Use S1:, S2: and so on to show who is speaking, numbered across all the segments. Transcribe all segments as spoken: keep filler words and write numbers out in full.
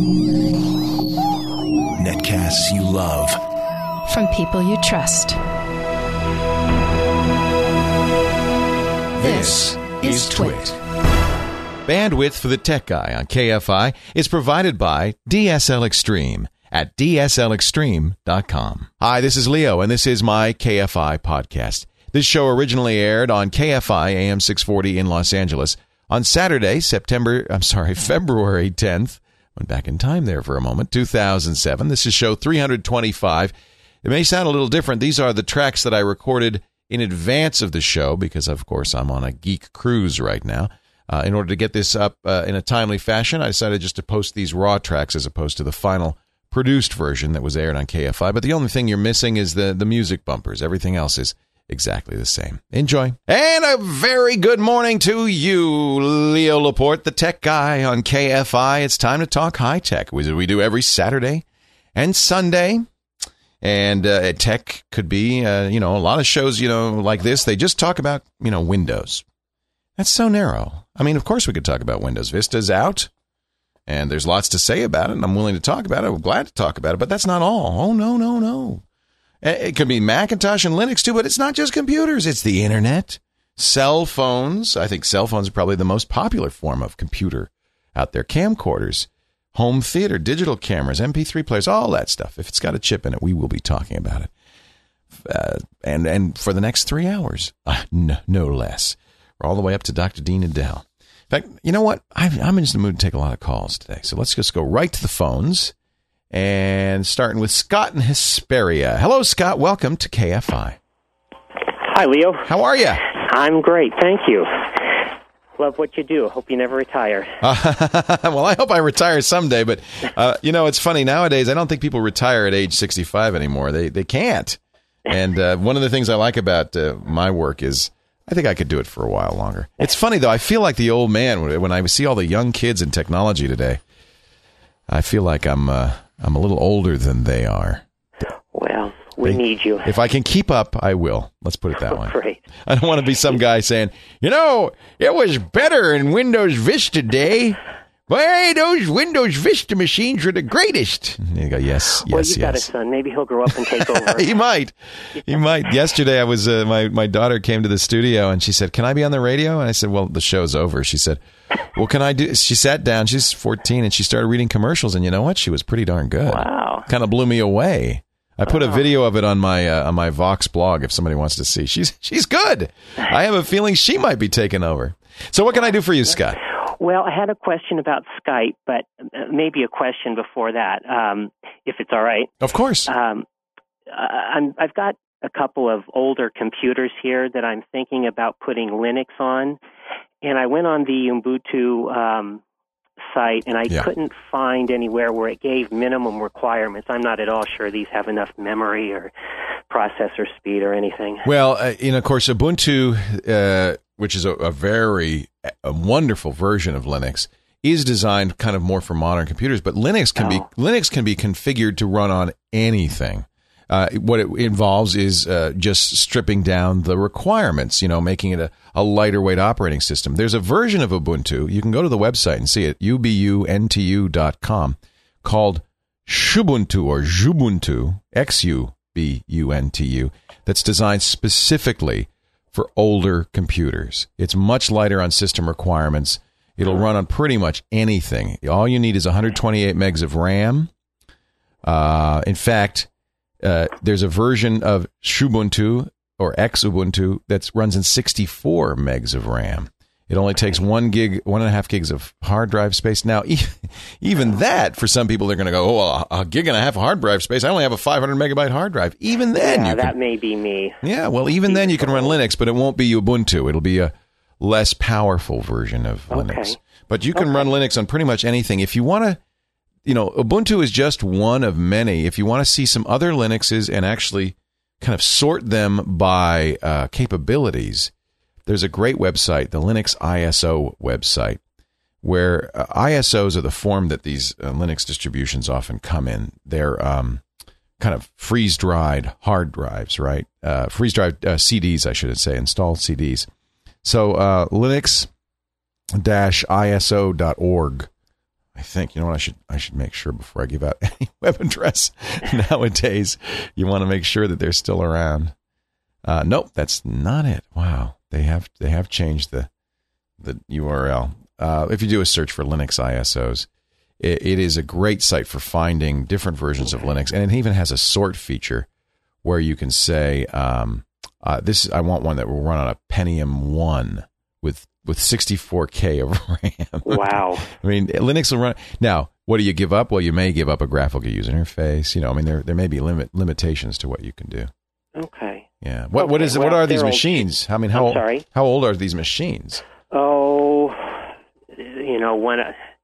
S1: Netcasts you love.
S2: From people you trust.
S3: This is Twit. Bandwidth for the Tech Guy on K F I is provided by D S L Extreme at D S L extreme dot com. Hi, this is Leo, and this is my K F I podcast. This show originally aired on K F I A M six forty in Los Angeles on Saturday, September, I'm sorry, February tenth. Went back in time there for a moment, two thousand seven. This is show three hundred twenty-five. It may sound a little different. These are the tracks that I recorded in advance of the show because, of course, I'm on a geek cruise right now. Uh, in order to get this up uh, in a timely fashion, I decided just to post these raw tracks as opposed to the final produced version that was aired on K F I. But the only thing you're missing is the, the music bumpers. Everything else is exactly the same. Enjoy. And a very good morning to you, Leo Laporte, the tech guy on K F I. It's time to talk high tech, which we do every Saturday and Sunday. And uh, tech could be, uh, you know, a lot of shows, you know, like this, they just talk about, you know, Windows. That's so narrow. I mean, of course we could talk about Windows. Vista's out, and there's lots to say about it, and I'm willing to talk about it. I'm glad to talk about it, but that's not all. Oh, no, no, no. It could be Macintosh and Linux, too, but it's not just computers. It's the Internet, cell phones. I think cell phones are probably the most popular form of computer out there. Camcorders, home theater, digital cameras, M P three players, all that stuff. If it's got a chip in it, we will be talking about it. Uh, and, and for the next three hours, uh, no, no less. We're all the way up to Doctor Dean Adele. In fact, you know what? I'm, I'm in the mood to take a lot of calls today. So let's just go right to the phones. And starting with Scott in Hesperia. Hello, Scott. Welcome to K F I.
S4: Hi, Leo.
S3: How are you?
S4: I'm great. Thank you. Love what you do. Hope you never retire.
S3: Uh, well, I hope I retire someday. But, uh, you know, it's funny. Nowadays, I don't think people retire at age sixty-five anymore. They they can't. And uh, one of the things I like about uh, my work is I think I could do it for a while longer. It's funny, though. I feel like the old man when I see all the young kids in technology today. I feel like I'm... Uh, I'm a little older than they are.
S4: Well, we
S3: they,
S4: need you.
S3: If I can keep up, I will. Let's put it that way.
S4: Great.
S3: I don't want to be some guy saying, you know, it was better in Windows Vista day. Boy, those Windows Vista machines were the greatest. And you go, yes, yes,
S4: well, you
S3: yes.
S4: got a son. Maybe he'll grow up and take over.
S3: He might. He might. Yesterday, I was uh, my, my daughter came to the studio, and she said, can I be on the radio? And I said, well, the show's over. She said, well, can I do... She sat down. She's fourteen, and she started reading commercials, and you know what? She was pretty darn good.
S4: Wow.
S3: Kind of blew me away. I put
S4: wow.
S3: a video of it on my uh, on my Vox blog if somebody wants to see. She's she's good. I have a feeling she might be taking over. So what can I do for you, Scott?
S4: Well, I had a question about Skype, but maybe a question before that, um, if it's all right.
S3: Of course.
S4: Um, I'm, I've got a couple of older computers here that I'm thinking about putting Linux on, and I went on the Ubuntu um, site, and I yeah. couldn't find anywhere where it gave minimum requirements. I'm not at all sure these have enough memory or processor speed or anything.
S3: Well, uh, and of course, Ubuntu, uh, which is a, a very a wonderful version of Linux, is designed kind of more for modern computers. But Linux can oh. be Linux can be configured to run on anything. Uh, what it involves is uh, just stripping down the requirements, you know, making it a, a lighter weight operating system. There's a version of Ubuntu. You can go to the website and see it, U B U N T U dot com, called Xubuntu or Xubuntu, X U B U N T U, that's designed specifically for older computers. It's much lighter on system requirements. It'll run on pretty much anything. All you need is one hundred twenty-eight megs of RAM. Uh, in fact... Uh, there's a version of Xubuntu or Xubuntu that runs in sixty-four megs of RAM. It only takes one gig, one and a half gigs of hard drive space. Now, even that, for some people, they're going to go, oh, a gig and a half of hard drive space. I only have a five hundred megabyte hard drive. Even then,
S4: yeah,
S3: you
S4: that
S3: can,
S4: may be me.
S3: Yeah, well, even then you can run Linux, but it won't be Ubuntu. It'll be a less powerful version of
S4: okay.
S3: Linux. But you can
S4: okay.
S3: run Linux on pretty much anything. If you want to, you know, Ubuntu is just one of many. If you want to see some other Linuxes and actually kind of sort them by uh, capabilities, there's a great website, the Linux I S O website, where uh, I S Os are the form that these uh, Linux distributions often come in. They're um, kind of freeze-dried hard drives, right? Uh, freeze-dried uh, C Ds, I should say, installed C Ds. So uh, Linux dash I S O dot org I think, you know what, I should I should make sure before I give out any web address nowadays. You want to make sure that they're still around. Uh, nope, that's not it. Wow, they have they have changed the the U R L. Uh, if you do a search for Linux I S Os, it, it is a great site for finding different versions of Linux, and it even has a sort feature where you can say, um, uh, "This I want one that will run on a Pentium one with." With sixty-four K of RAM.
S4: Wow.
S3: I mean, Linux will run. Now, what do you give up? Well, you may give up a graphical user interface. You know, I mean, there there may be limit limitations to what you can do.
S4: Okay.
S3: Yeah. What
S4: okay.
S3: what is
S4: well,
S3: what are these
S4: old.
S3: machines? I mean, how
S4: I'm sorry?
S3: old, how old are these machines?
S4: Oh, you know, one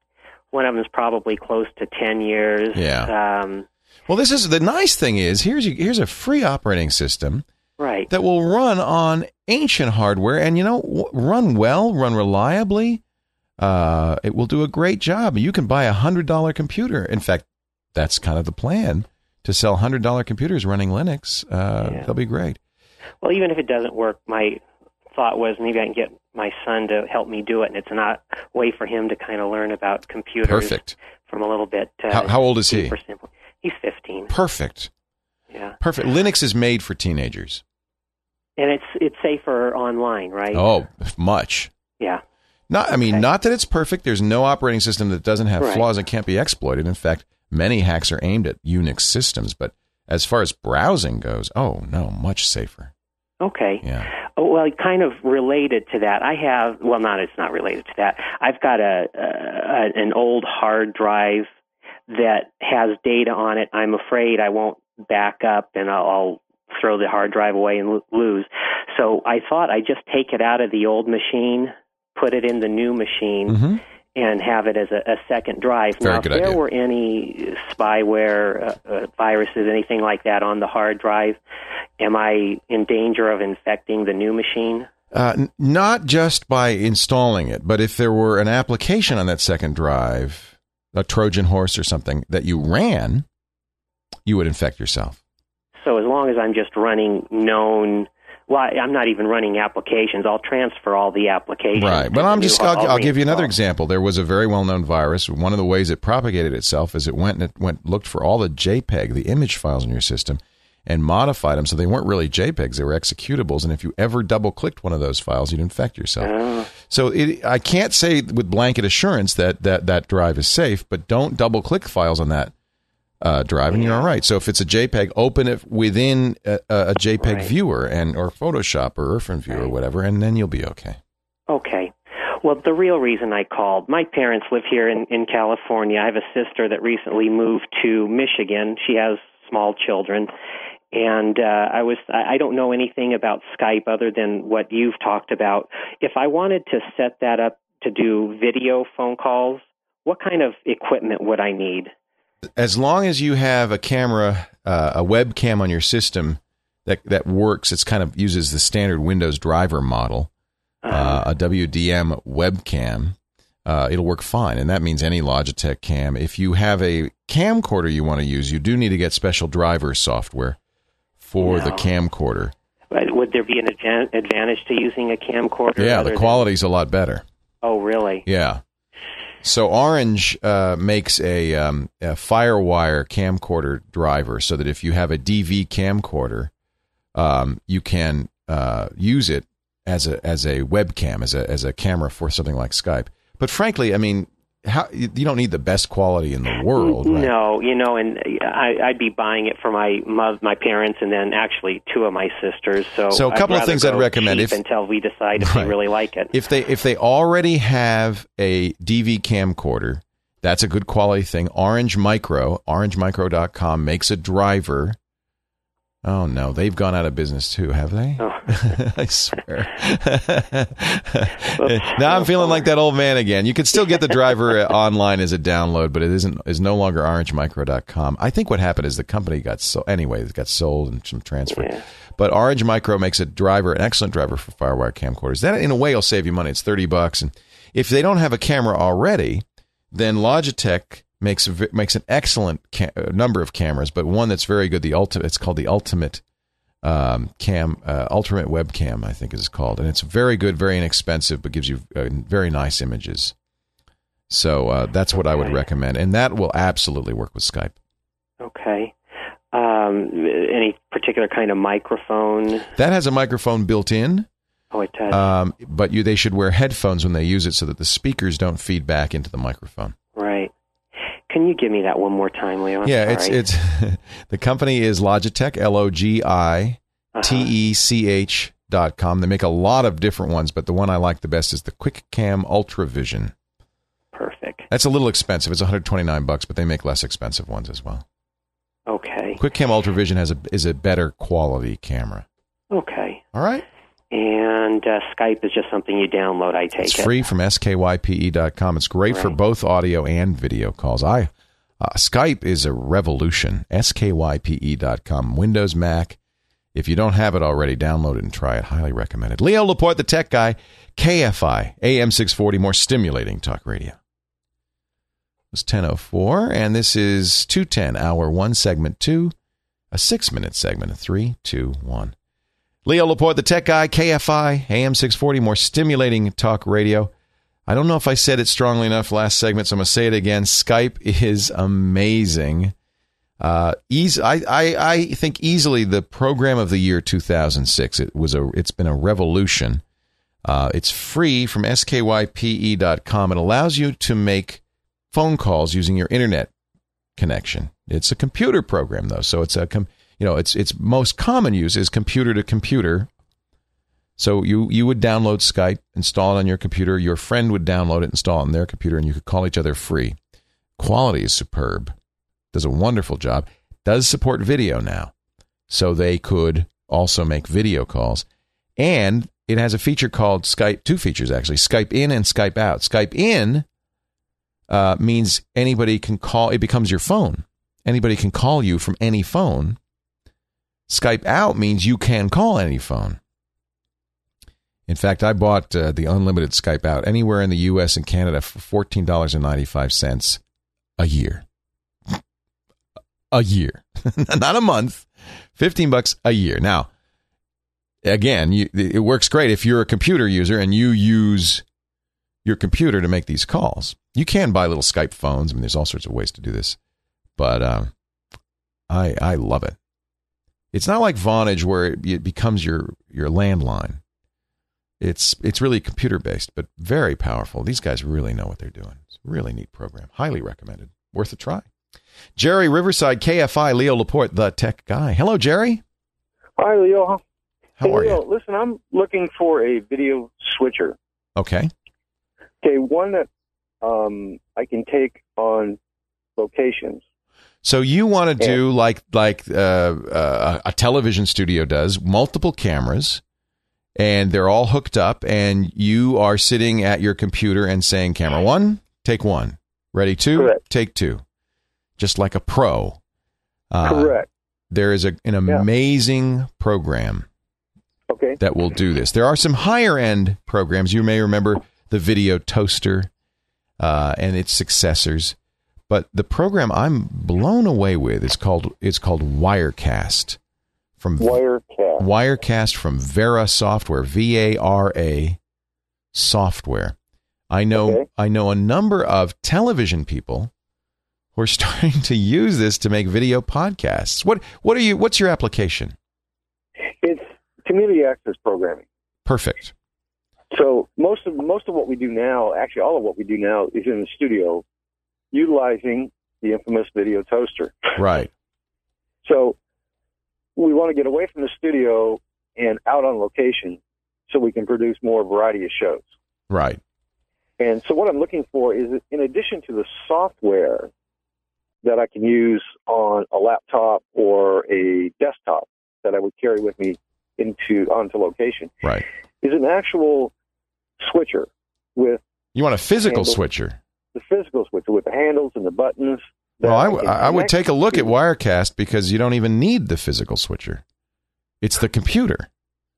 S4: one of them is probably close to ten years.
S3: Yeah.
S4: Um,
S3: well, this is the nice thing is here's here's a free operating system.
S4: Right.
S3: That will run on ancient hardware and, you know, run well, run reliably. Uh, it will do a great job. You can buy a one hundred dollars computer. In fact, that's kind of the plan, to sell one hundred dollars computers running Linux. Uh,
S4: yeah.
S3: They'll be great.
S4: Well, even if it doesn't work, my thought was maybe I can get my son to help me do it, and it's not a way for him to kind of learn about computers.
S3: Perfect.
S4: From a little bit. Uh,
S3: how, how old is he?
S4: Simple. He's fifteen.
S3: Perfect.
S4: Yeah.
S3: Perfect. Linux is made for teenagers.
S4: And it's it's safer online, right?
S3: Oh, much.
S4: Yeah.
S3: Not, I mean,
S4: okay.
S3: not that it's perfect. There's no operating system that doesn't have
S4: right.
S3: flaws and can't be exploited. In fact, many hacks are aimed at Unix systems. But as far as browsing goes, oh, no, much safer.
S4: Okay.
S3: Yeah.
S4: Oh, well, kind of related to that, I have, well, not, it's not related to that. I've got a, a an old hard drive that has data on it. I'm afraid I won't back up and I'll, I'll throw the hard drive away and lose. So I thought I'd just take it out of the old machine, put it in the new machine, mm-hmm. and have it as a, a second drive.
S3: Very
S4: now,
S3: good
S4: if there
S3: idea.
S4: were any spyware, uh, uh, viruses, anything like that on the hard drive, am I in danger of infecting the new machine?
S3: Uh, n- not just by installing it, but if there were an application on that second drive, a Trojan horse or something, that you ran, you would infect yourself.
S4: So as long as I'm just running known, well, I'm not even running applications. I'll transfer all the applications.
S3: Right. But I'm just, I'll,
S4: I'll,
S3: I'll give you another example. There was a very well-known virus. One of the ways it propagated itself is it went and it went looked for all the JPEG, the image files in your system, and modified them so they weren't really JPEGs. They were executables. And if you ever double-clicked one of those files, you'd infect yourself. Oh. So it, I can't say with blanket assurance that, that that drive is safe, but don't double-click files on that Uh, drive and you're all right. So if it's a JPEG, open it within a, a JPEG
S4: right. viewer
S3: and or Photoshop or Irfan viewer right. or whatever, and then you'll be okay.
S4: Okay. Well, the real reason I called, my parents live here in, in California. I have a sister that recently moved to Michigan. She has small children. And uh, I was I don't know anything about Skype other than what you've talked about. If I wanted to set that up to do video phone calls, what kind of equipment would I need?
S3: As long as you have a camera, uh, a webcam on your system that that works, it's kind of uses the standard Windows driver model, uh, a W D M webcam, uh, it'll work fine. And that means any Logitech cam. If you have a camcorder you want to use, you do need to get special driver software for no. the camcorder.
S4: But would there be an advan- advantage to using a camcorder?
S3: Yeah, the quality's than- a lot better.
S4: Oh, really?
S3: Yeah. So Orange uh, makes a, um, a FireWire camcorder driver so that if you have a D V camcorder, um, you can uh, use it as a as a webcam, as a as a camera for something like Skype. But frankly, I mean, how you don't need the best quality in the world, right?
S4: No, you know, and I, I'd be buying it for my mother, my parents, and then actually two of my sisters. So,
S3: so a couple
S4: I'd
S3: of things I'd recommend
S4: if, until we decide if
S3: right.
S4: we really like it.
S3: If they if they already have a D V camcorder, that's a good quality thing. Orange Micro, orange micro dot com makes a driver. Oh, no, they've gone out of business, too, have they? Oh. I swear. Now I'm feeling like that old man again. You can still get the driver online as a download, but it isn't is no longer orange micro dot com. I think what happened is the company got sold. Anyway, it got sold and some transfer. Yeah. But Orange Micro makes a driver, an excellent driver for FireWire camcorders. That, in a way, will save you money. It's thirty bucks. And if they don't have a camera already, then Logitech makes a, makes an excellent ca- number of cameras, but one that's very good. The ultimate, it's called the Ultimate um, Cam, uh, Ultimate Webcam, I think is called, and it's very good, very inexpensive, but gives you uh, very nice images. So uh, that's what okay. I would recommend, and that will absolutely work with Skype.
S4: Okay. Um, any particular kind of microphone?
S3: That has a microphone built in.
S4: Oh, it does.
S3: Um, but you, they should wear headphones when they use it so that the speakers don't feed back into the microphone.
S4: Right. Can you give me that one more time, Leo? I'm
S3: yeah,
S4: sorry.
S3: it's it's the company is Logitech, L O G I T E C H dot com. They make a lot of different ones, but the one I like the best is the QuickCam UltraVision.
S4: Perfect.
S3: That's a little expensive. It's one hundred twenty-nine bucks, but they make less expensive ones as well.
S4: Okay.
S3: QuickCam UltraVision has a is a better quality camera.
S4: Okay.
S3: All right.
S4: And uh, Skype is just something you download, I take
S3: it's
S4: it.
S3: It's free from S K Y P E dot com. It's great right. for both audio and video calls. I uh, Skype is a revolution. S K Y P E dot com. Windows, Mac. If you don't have it already, download it and try it. Highly recommended. Leo Laporte, the tech guy. K F I, A M six forty, more stimulating talk radio. It's ten oh four, and this is two ten, hour one, segment two, a six-minute segment of three, two, one. Leo Laporte, the tech guy, K F I, A M six forty, more stimulating talk radio. I don't know if I said it strongly enough last segment, so I'm going to say it again. Skype is amazing. Uh, easy, I, I, I think easily the program of the year two thousand six. It was a, it's been a revolution. Uh, it's free from S K Y P E dot com. It allows you to make phone calls using your internet connection. It's a computer program, though, so it's a com- you know its its most common use is computer to computer. So you you would download Skype, install it on your computer. Your friend would download it, install it on their computer, and you could call each other free. Quality is superb. Does a wonderful job. Does support video now, so they could also make video calls. And it has a feature called Skype, two features actually, Skype in and Skype out. Skype in uh, means anybody can call, it becomes your phone. Anybody can call you from any phone. Skype out means you can call any phone. In fact, I bought uh, the unlimited Skype out anywhere in the U S and Canada for fourteen dollars and ninety-five cents a year. A year. Not a month. fifteen bucks a year. Now, again, you, it works great if you're a computer user and you use your computer to make these calls. You can buy little Skype phones. I mean, there's all sorts of ways to do this. But um, I I love it. It's not like Vonage where it, it becomes your, your landline. It's it's really computer-based, but very powerful. These guys really know what they're doing. It's a really neat program. Highly recommended. Worth a try. Jerry Riverside, K F I, Leo Laporte, the tech guy. Hello, Jerry.
S5: Hi, Leo.
S3: How
S5: hey,
S3: are
S5: Leo,
S3: you?
S5: Listen, I'm looking for a video switcher.
S3: Okay.
S5: Okay, one that um, I can take on locations.
S3: So you want to do like like uh, uh, a television studio does, multiple cameras, and they're all hooked up, and you are sitting at your computer and saying, camera one, take one. Ready, two,
S5: Correct.
S3: take two. Just like a pro. Uh,
S5: Correct.
S3: There is a, an amazing yeah. program
S5: okay.
S3: that will do this. There are some higher-end programs. You may remember the Video Toaster uh, and its successors. But the program I'm blown away with is called it's called Wirecast. From
S5: Wirecast.
S3: Wirecast from Vera Software, V A R A Software. I know
S5: okay.
S3: I know a number of television people who are starting to use this to make video podcasts. What what are you what's your application?
S5: It's community access programming.
S3: Perfect.
S5: So most of most of what we do now, actually all of what we do now is in the studio, utilizing the infamous Video Toaster.
S3: Right.
S5: So we want to get away from the studio and out on location so we can produce more variety of shows.
S3: Right.
S5: And so what I'm looking for is, in addition to the software that I can use on a laptop or a desktop that I would carry with me into onto location,
S3: right,
S5: is an actual switcher with...
S3: You want a physical
S5: handles.
S3: switcher?
S5: The physical switcher with the handles and the buttons.
S3: Well, I, w- I would take a look at Wirecast because you don't even need the physical switcher. It's the computer.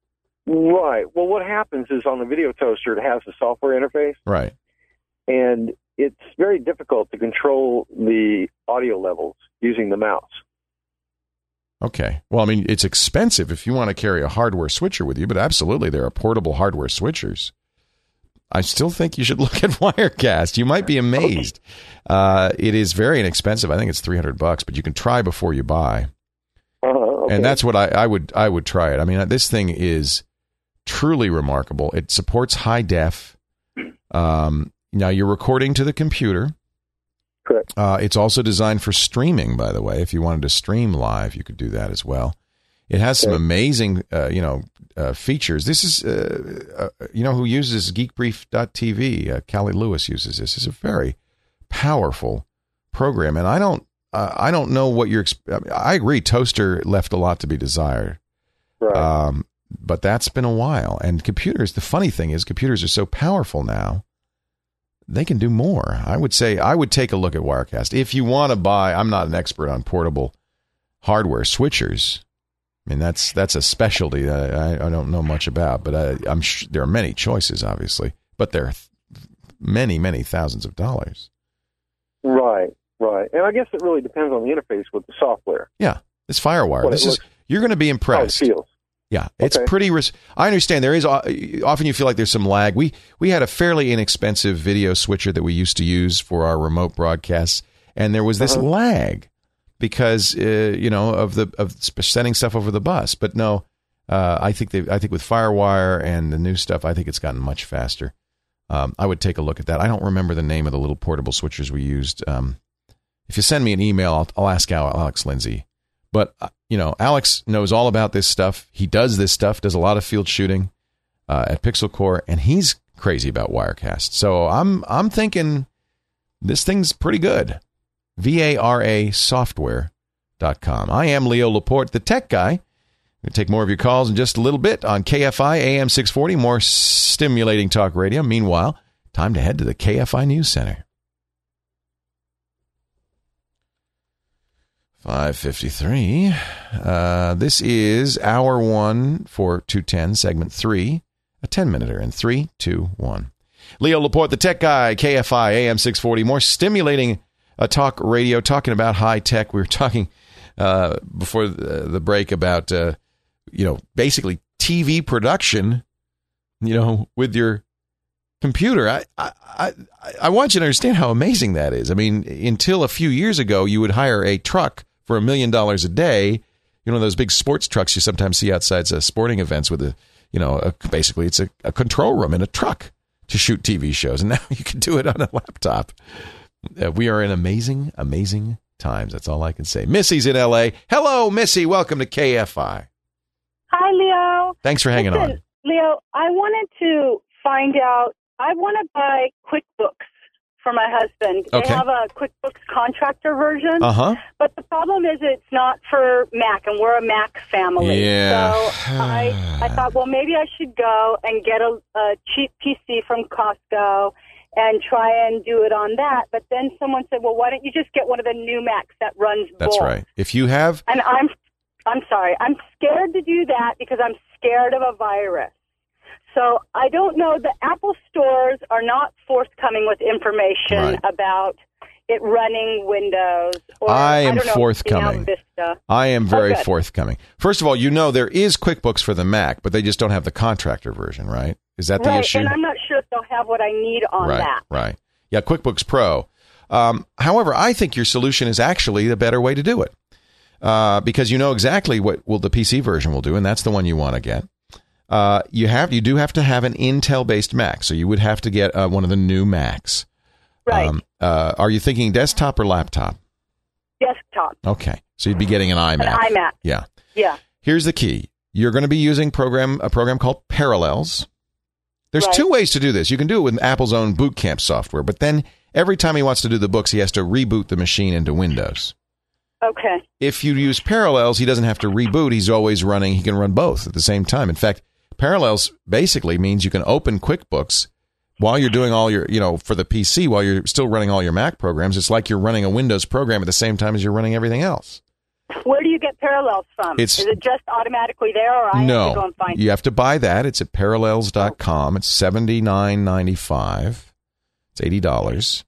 S5: Right. Well, what happens is on the Video Toaster, it has a software interface.
S3: Right.
S5: And it's very difficult to control the audio levels using the mouse.
S3: Okay. Well, I mean, it's expensive if you want to carry a hardware switcher with you, but absolutely there are portable hardware switchers. I still think you should look at Wirecast. You might be amazed. Okay. Uh, it is very inexpensive. I think it's three hundred bucks, but you can try before you buy.
S5: Uh-huh, okay.
S3: And that's what I, I would I would try it. I mean, this thing is truly remarkable. It supports high def. Um, now you're recording to the computer.
S5: Correct.
S3: Uh, it's also designed for streaming, by the way. If you wanted to stream live, you could do that as well. It has some okay. amazing, uh, you know, uh, features. This is, uh, uh, you know, who uses geek brief dot t v? Uh, Callie Lewis uses this. It's a very powerful program, and I don't, uh, I don't know what you're. I, mean, I agree. Toaster left a lot to be desired,
S5: right?
S3: Um, but that's been a while. And computers. The funny thing is, computers are so powerful now. They can do more. I would say I would take a look at Wirecast. If you want to buy, I'm not an expert on portable hardware switchers. I mean, that's that's a specialty that I, I don't know much about, but I, I'm sh- there are many choices, obviously, but there are th- many, many thousands of dollars.
S5: Right, right. And I guess it really depends on the interface with the software.
S3: Yeah, this FireWire. This is, you're going to be impressed.
S5: How it feels.
S3: Yeah, it's
S5: okay.
S3: pretty. Res- I understand there is often you feel like there's some lag. We we had a fairly inexpensive video switcher that we used to use for our remote broadcasts, and there was this uh-huh. lag because uh, you know of the of sending stuff over the bus. But no, uh, I think they I think with FireWire and the new stuff, I think it's gotten much faster. Um, I would take a look at that. I don't remember the name of the little portable switchers we used. Um, if you send me an email, I'll, I'll ask Alex Lindsay. But, uh, you know, Alex knows all about this stuff. He does this stuff, does a lot of field shooting uh, at Pixel Corps, and he's crazy about Wirecast. So I'm I'm thinking this thing's pretty good. V A R A software dot com. I am Leo Laporte, the tech guy. We'll take more of your calls in just a little bit on K F I A M six forty, more stimulating talk radio. Meanwhile, time to head to the K F I News Center. five fifty-three. Uh, this is hour one for two ten, segment three, a ten-minuter in three, two, one. Leo Laporte, the tech guy, K F I A M six forty, more stimulating uh, talk radio, talking about high tech. We were talking uh, before the, the break about, uh, you know, basically T V production, you know, with your computer. I, I, I, I want you to understand how amazing that is. I mean, until a few years ago, you would hire a truck for a million dollars a day, you know, those big sports trucks you sometimes see outside uh, sporting events with a, you know, a, basically it's a, a control room in a truck to shoot T V shows. And now you can do it on a laptop. Uh, we are in amazing, amazing times. That's all I can say. Missy's in L A. Hello, Missy. Welcome to K F I.
S6: Hi, Leo.
S3: Thanks for hanging
S6: Listen,
S3: on.
S6: Leo, I wanted to find out, I want to buy QuickBooks for my husband.
S3: Okay.
S6: They have a QuickBooks contractor version.
S3: Uh-huh.
S6: But the problem is it's not for Mac, and we're a Mac family.
S3: Yeah.
S6: So I, I thought, well, maybe I should go and get a, a cheap P C from Costco and try and do it on that. But then someone said, well, why don't you just get one of the new Macs that runs
S3: That's
S6: both?
S3: right. If you have...
S6: And I'm, I'm sorry, I'm scared to do that because I'm scared of a virus. So I don't know. The Apple stores are not forthcoming with information
S3: Right.
S6: about it running Windows. Or,
S3: I am
S6: I don't know,
S3: forthcoming.
S6: Vista.
S3: I am very
S6: Oh,
S3: forthcoming. First of all, you know there is QuickBooks for the Mac, but they just don't have the contractor version, right? Is that the
S6: right,
S3: issue?
S6: and I'm not sure if they'll have what I need on
S3: right,
S6: that.
S3: Right. Yeah, QuickBooks Pro. Um, however, I think your solution is actually the better way to do it uh, because you know exactly what will the P C version will do, and that's the one you want to get. Uh, you have you do have to have an Intel-based Mac, so you would have to get uh, one of the new Macs.
S6: Right.
S3: Um, uh, are you thinking desktop or laptop?
S6: Desktop.
S3: Okay, so you'd be getting an iMac.
S6: An iMac.
S3: Yeah.
S6: Yeah.
S3: Here's the key: you're going to be using program a program called Parallels. There's
S6: Right.
S3: two ways to do this. You can do it with Apple's own Boot Camp software, but then every time he wants to do the books, he has to reboot the machine into Windows.
S6: Okay.
S3: If you use Parallels, he doesn't have to reboot. He's always running. He can run both at the same time. In fact, Parallels basically means you can open QuickBooks while you're doing all your, you know, for the P C, while you're still running all your Mac programs. It's like you're running a Windows program at the same time as you're running everything else.
S6: Where do you get Parallels from?
S3: It's-
S6: Is it just automatically there, or I
S3: no,
S6: have to go and find it?
S3: you have to buy that. It's at parallels dot com. It's seventy-nine ninety-five. It's eighty dollars.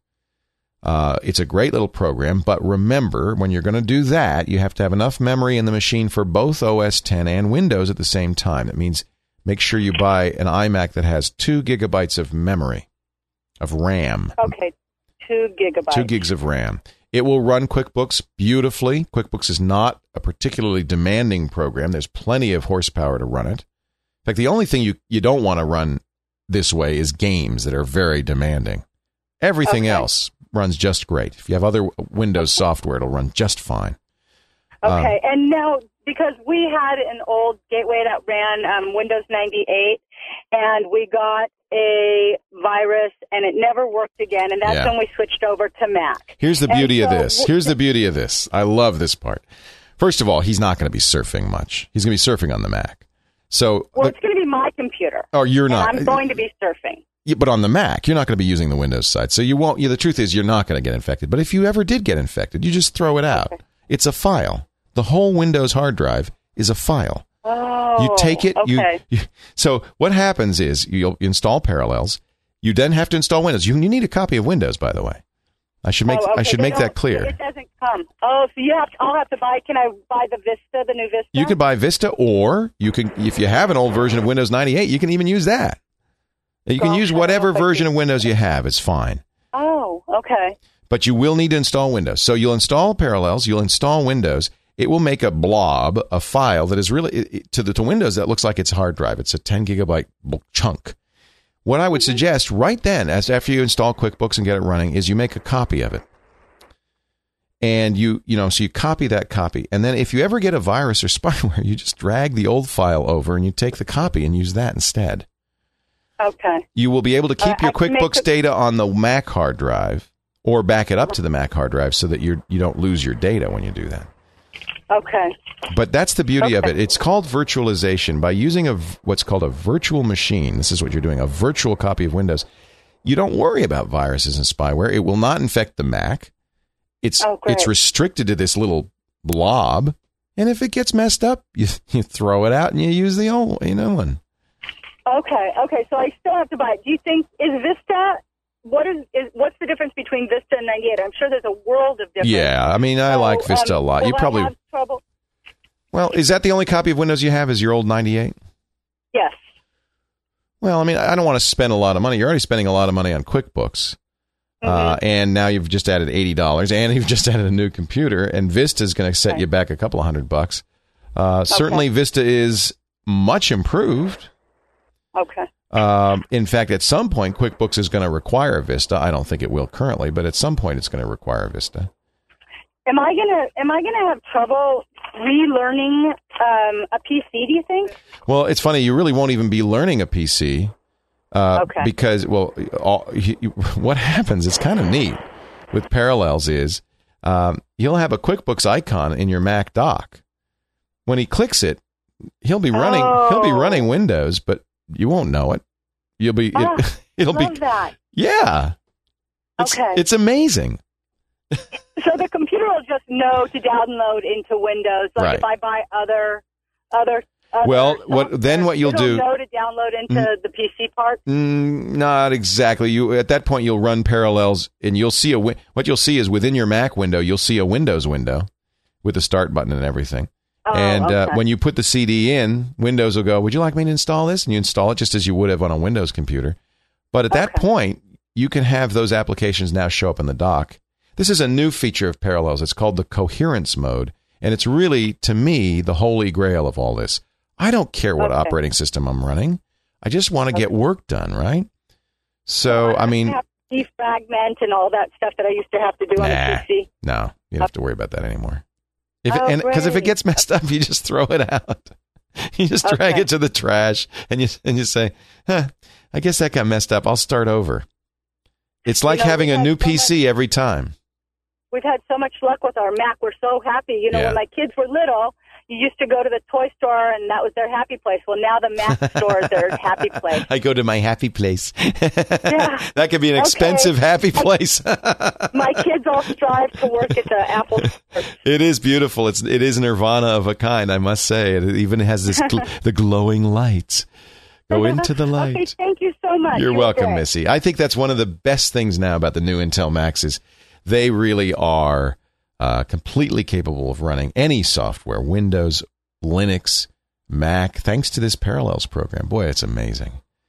S3: Uh, it's a great little program, but remember, when you're going to do that, you have to have enough memory in the machine for both O S ten and Windows at the same time. That means make sure you buy an iMac that has two gigabytes of memory, of RAM.
S6: Okay, two gigabytes.
S3: Two gigs of RAM. It will run QuickBooks beautifully. QuickBooks is not a particularly demanding program. There's plenty of horsepower to run it. In fact, the only thing you, you don't want to run this way is games that are very demanding. Everything
S6: okay.
S3: else runs just great. If you have other Windows software, it'll run just fine.
S6: Okay,
S3: um,
S6: and now, because we had an old gateway that ran um, Windows ninety-eight, and we got a virus, and it never worked again, and that's
S3: yeah.
S6: when we switched over to Mac.
S3: Here's the beauty
S6: and
S3: of
S6: so,
S3: this. Here's the beauty of this. I love this part. First of all, he's not going to be surfing much. He's going to be surfing on the Mac. So,
S6: well,
S3: the,
S6: it's going to be my computer.
S3: Oh, you're not.
S6: And I'm going to be surfing.
S3: Yeah, but on the Mac, you're not going to be using the Windows side. So you won't. Yeah, the truth is, you're not going to get infected. But if you ever did get infected, you just throw it out. Okay. It's a file. The whole Windows hard drive is a file.
S6: Oh,
S3: you take it.
S6: Okay.
S3: You, you, so what happens is you'll install Parallels. You then have to install Windows. You, you need a copy of Windows, by the way. I should make.
S6: Oh, okay.
S3: I should
S6: They
S3: make that clear.
S6: It doesn't come. Oh, so you have. To, I'll have to buy. Can I buy the Vista, the new Vista?
S3: You can buy Vista, or you can, if you have an old version of Windows ninety-eight, you can even use that. You can
S6: Gosh,
S3: use whatever version of Windows you have. It's fine.
S6: Oh, okay.
S3: But you will need to install Windows. So you'll install Parallels. You'll install Windows. It will make a blob, a file that is really, it, to the to Windows, that looks like it's a hard drive. It's a ten gigabyte chunk. What I would suggest right then, as after you install QuickBooks and get it running, is you make a copy of it. And you, you know, so you copy that copy. And then if you ever get a virus or spyware, you just drag the old file over and you take the copy and use that instead.
S6: Okay.
S3: You will be able to keep
S6: uh,
S3: your QuickBooks a- data on the Mac hard drive or back it up to the Mac hard drive so that you you don't lose your data when you do that.
S6: Okay.
S3: But that's the beauty
S6: okay.
S3: of it. It's called virtualization. By using a what's called a virtual machine, this is what you're doing, a virtual copy of Windows, you don't worry about viruses and spyware. It will not infect the Mac. It's
S6: oh,
S3: it's restricted to this little blob. And if it gets messed up, you you throw it out and you use the old you know one.
S6: Okay, okay. So I still have to buy it. Do you think, is Vista, what is, is what's the difference between Vista and ninety-eight? I'm sure there's a world of difference.
S3: Yeah, I mean, I
S6: so,
S3: like Vista
S6: um,
S3: a lot.
S6: will
S3: You probably
S6: I have trouble?
S3: Well, is that the only copy of Windows you have, is your old ninety-eight?
S6: Yes.
S3: Well, I mean, I don't want to spend a lot of money. You're already spending a lot of money on QuickBooks. Mm-hmm. Uh, and now you've just added eighty dollars, and you've just added a new computer, and Vista is going to set okay. you back a couple of hundred bucks. Uh, okay. Certainly, Vista is much improved.
S6: Okay.
S3: Um, in fact, at some point, QuickBooks is going to require Vista. I don't think it will currently, but at some point, it's going to require Vista.
S6: Am I gonna Am I gonna have trouble relearning um, a P C? Do you think?
S3: Well, it's funny. You really won't even be learning a P C. Uh,
S6: okay.
S3: Because, well, all, you, you, what happens, it's kind of neat with Parallels is um, you'll have a QuickBooks icon in your Mac dock. When he clicks it, he'll be running
S6: oh.
S3: he'll be running Windows, but you won't know it. You'll be
S6: oh,
S3: it, it'll
S6: love
S3: be
S6: that.
S3: Yeah. It's,
S6: okay.
S3: It's amazing.
S6: So the computer will just know to download into Windows. Like
S3: right.
S6: if I buy other other
S3: Well, what then what you'll do
S6: know to download into mm, the P C part?
S3: Mm, not exactly. You at that point you'll run Parallels, and you'll see a what you'll see is within your Mac window you'll see a Windows window with the start button and everything.
S6: Oh,
S3: and
S6: okay.
S3: uh, when you put the C D in, Windows will go, "Would you like me to install this?" And you install it just as you would have on a Windows computer. But at that
S6: okay.
S3: point, you can have those applications now show up in the dock. This is a new feature of Parallels. It's called the coherence mode, and it's really, to me, the holy grail of all this. I don't care what
S6: okay.
S3: operating system I'm running. I just want to okay. get work done, right? So,
S6: well, I,
S3: I mean...
S6: have to defragment and all that stuff that I used to have to do
S3: nah,
S6: on the P C.
S3: No, you don't have to worry about that anymore. If
S6: oh,
S3: it, and Because if it
S6: great.
S3: gets messed up, you just throw it out. You just drag
S6: okay.
S3: it to the trash, and you and you say, huh, I guess that got messed up. I'll start over. It's like
S6: you know,
S3: having a new
S6: so
S3: P C
S6: much,
S3: every time.
S6: We've had so much luck with our Mac. We're so happy. You know,
S3: yeah.
S6: when my kids were little, you used to go to the toy store, and that was their happy place. Well, now the Mac store is their happy place.
S3: I go to my happy place.
S6: Yeah.
S3: That could be an
S6: okay.
S3: expensive happy place.
S6: My kids all strive to work at the Apple store.
S3: It is beautiful. It's it is nirvana of a kind, I must say. It even has this gl- the glowing lights. Go into the light.
S6: Okay, thank you so much.
S3: You're
S6: you
S3: welcome, Missy. I think that's one of the best things now about the new Intel Macs is they really are uh, completely capable of running any software, Windows, Linux, Mac, thanks to this Parallels program. Boy, it's amazing.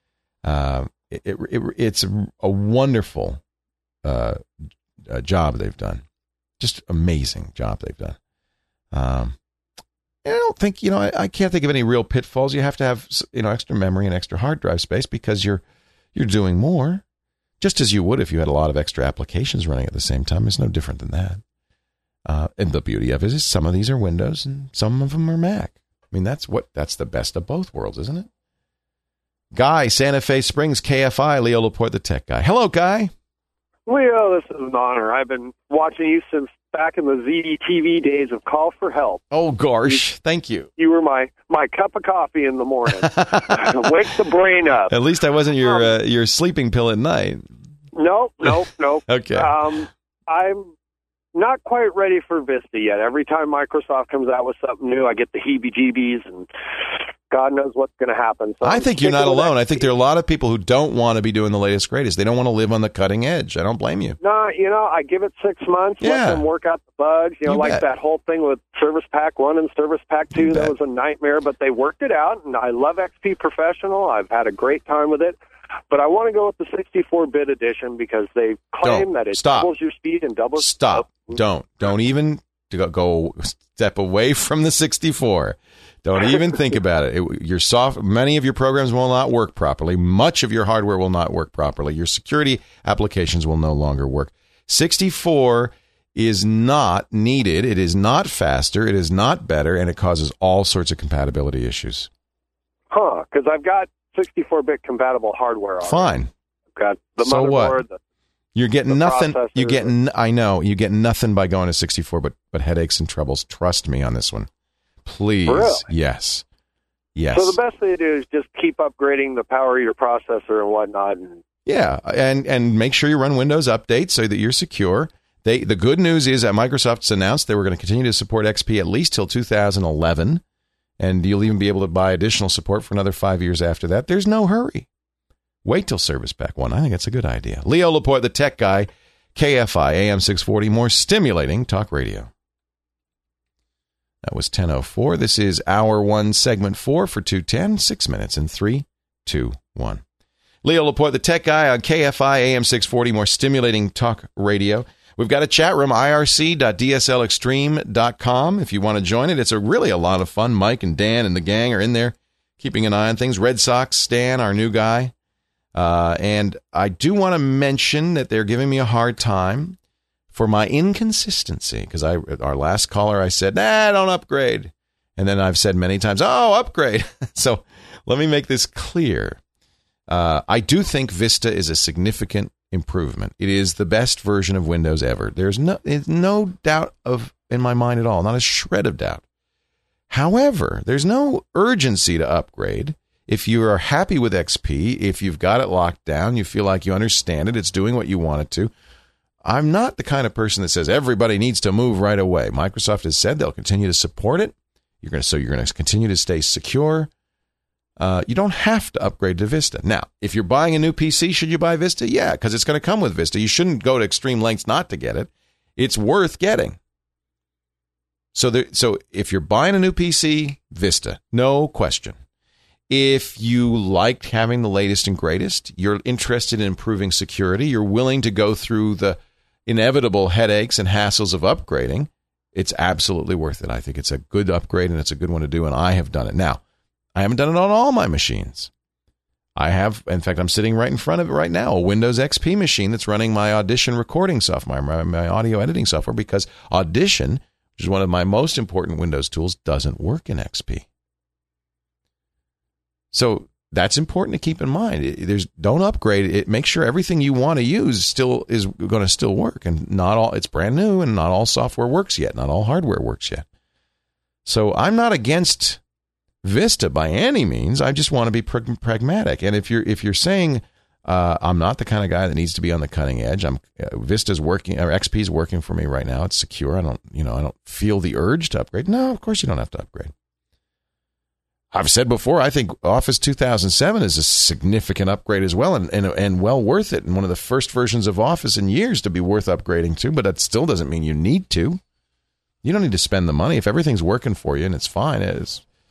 S3: Uh, it, it, it, it's a, a wonderful uh, uh, job they've done. Just amazing job they've done. Um, I don't think, you know, I, I can't think of any real pitfalls. You have to have, you know, extra memory and extra hard drive space because you're you're doing more, just as you would if you had a lot of extra applications running at the same time. It's no different than that. Uh, and the beauty of it is some of these are Windows and some of them are Mac. I mean, that's what that's the best of both worlds, isn't it? Guy, Santa Fe Springs, K F I, Leo Laporte, the tech guy. Hello, Guy.
S7: Leo, this is an honor. I've been watching you since back in the Z D T V days of Call for Help.
S3: Oh, gosh. You, Thank you.
S7: You were my, my cup of coffee in the morning. Wake the brain up.
S3: At least I wasn't your um, uh, your sleeping pill at night.
S7: Nope, nope, nope.
S3: Okay.
S7: Um, I'm not quite ready for Vista yet. Every time Microsoft comes out with something new, I get the heebie-jeebies, and God knows what's going to happen. So
S3: I
S7: I'm
S3: think you're not alone.
S7: X P.
S3: I think there are a lot of people who don't want to be doing the latest, greatest. They don't want to live on the cutting edge. I don't blame you.
S7: No, you know, I give it six months,
S3: Yeah.
S7: let them work out the bugs. You know,
S3: You
S7: like
S3: bet.
S7: that whole thing with Service Pack one and Service Pack two,
S3: You
S7: that
S3: bet.
S7: was a nightmare, but they worked it out, and I love X P Professional. I've had a great time with it. But I want to go with the sixty-four bit edition because they claim
S3: Don't.
S7: that it
S3: Stop.
S7: doubles your speed and doubles...
S3: Stop.
S7: Oh.
S3: Don't. Don't even go, go step away from the sixty-four. Don't even think about it. it. Your soft, many of your programs will not work properly. Much of your hardware will not work properly. Your security applications will no longer work. sixty-four is not needed. It is not faster. It is not better, and it causes all sorts of compatibility issues.
S7: Huh, because I've got sixty-four bit compatible hardware on it.
S3: Fine.
S7: I've got the
S3: So
S7: motherboard,
S3: what?
S7: the
S3: You're getting
S7: the
S3: nothing.
S7: processor.
S3: You get. n- I know you get nothing by going to sixty-four, but but headaches and troubles. Trust me on this one, please.
S7: Really?
S3: Yes, yes.
S7: So the best thing to do is just keep upgrading the power of your processor and whatnot. And
S3: Yeah, and and make sure you run Windows updates so that you're secure. They the good news is that Microsoft's announced they were going to continue to support X P at least till two thousand eleven, and you'll even be able to buy additional support for another five years after that. There's no hurry. Wait till Service Pack one. I think it's a good idea. Leo Laporte, the tech guy, K F I, A M six forty, more stimulating talk radio. That was ten oh four. This is hour one, segment four for two ten, six minutes and three, two, one. Leo Laporte, the tech guy on K F I, A M six forty, more stimulating talk radio. We've got a chat room, I R C dot D S L extreme dot com. If you want to join it, it's a really a lot of fun. Mike and Dan and the gang are in there keeping an eye on things. Red Sox, Stan, our new guy. Uh, and I do want to mention that they're giving me a hard time for my inconsistency, because I, our last caller, I said, nah, don't upgrade. And then I've said many times, oh, upgrade. So let me make this clear. Uh, I do think Vista is a significant improvement. It is the best version of Windows ever. There's no, there's no doubt of in my mind at all, not a shred of doubt. However, there's no urgency to upgrade. If you are happy with X P, if you've got it locked down, you feel like you understand it, it's doing what you want it to. I'm not the kind of person that says everybody needs to move right away. Microsoft has said they'll continue to support it. You're going to, so you're going to continue to stay secure. Uh, you don't have to upgrade to Vista. Now, if you're buying a new P C, should you buy Vista? Yeah, because it's going to come with Vista. You shouldn't go to extreme lengths not to get it. It's worth getting. So, there, so if you're buying a new P C, Vista, no question. If you liked having the latest and greatest, you're interested in improving security, you're willing to go through the inevitable headaches and hassles of upgrading, it's absolutely worth it. I think it's a good upgrade, and it's a good one to do, and I have done it. Now, I haven't done it on all my machines. I have, in fact, I'm sitting right in front of it right now, a Windows X P machine that's running my Audition recording software, my, my audio editing software, because Audition, which is one of my most important Windows tools, doesn't work in X P. So that's important to keep in mind. It, there's don't upgrade it. Make sure everything you want to use still is going to still work, and not all. It's brand new, and not all software works yet. Not all hardware works yet. So I'm not against Vista by any means. I just want to be prag- pragmatic. And if you're if you're saying uh, I'm not the kind of guy that needs to be on the cutting edge, I'm uh, Vista's working or X P's working for me right now. It's secure. I don't you know I don't feel the urge to upgrade. No, of course you don't have to upgrade. I've said before, I think Office two thousand seven is a significant upgrade as well, and, and and well worth it, and one of the first versions of Office in years to be worth upgrading to, but that still doesn't mean you need to. You don't need to spend the money. If everything's working for you and it's fine, it's,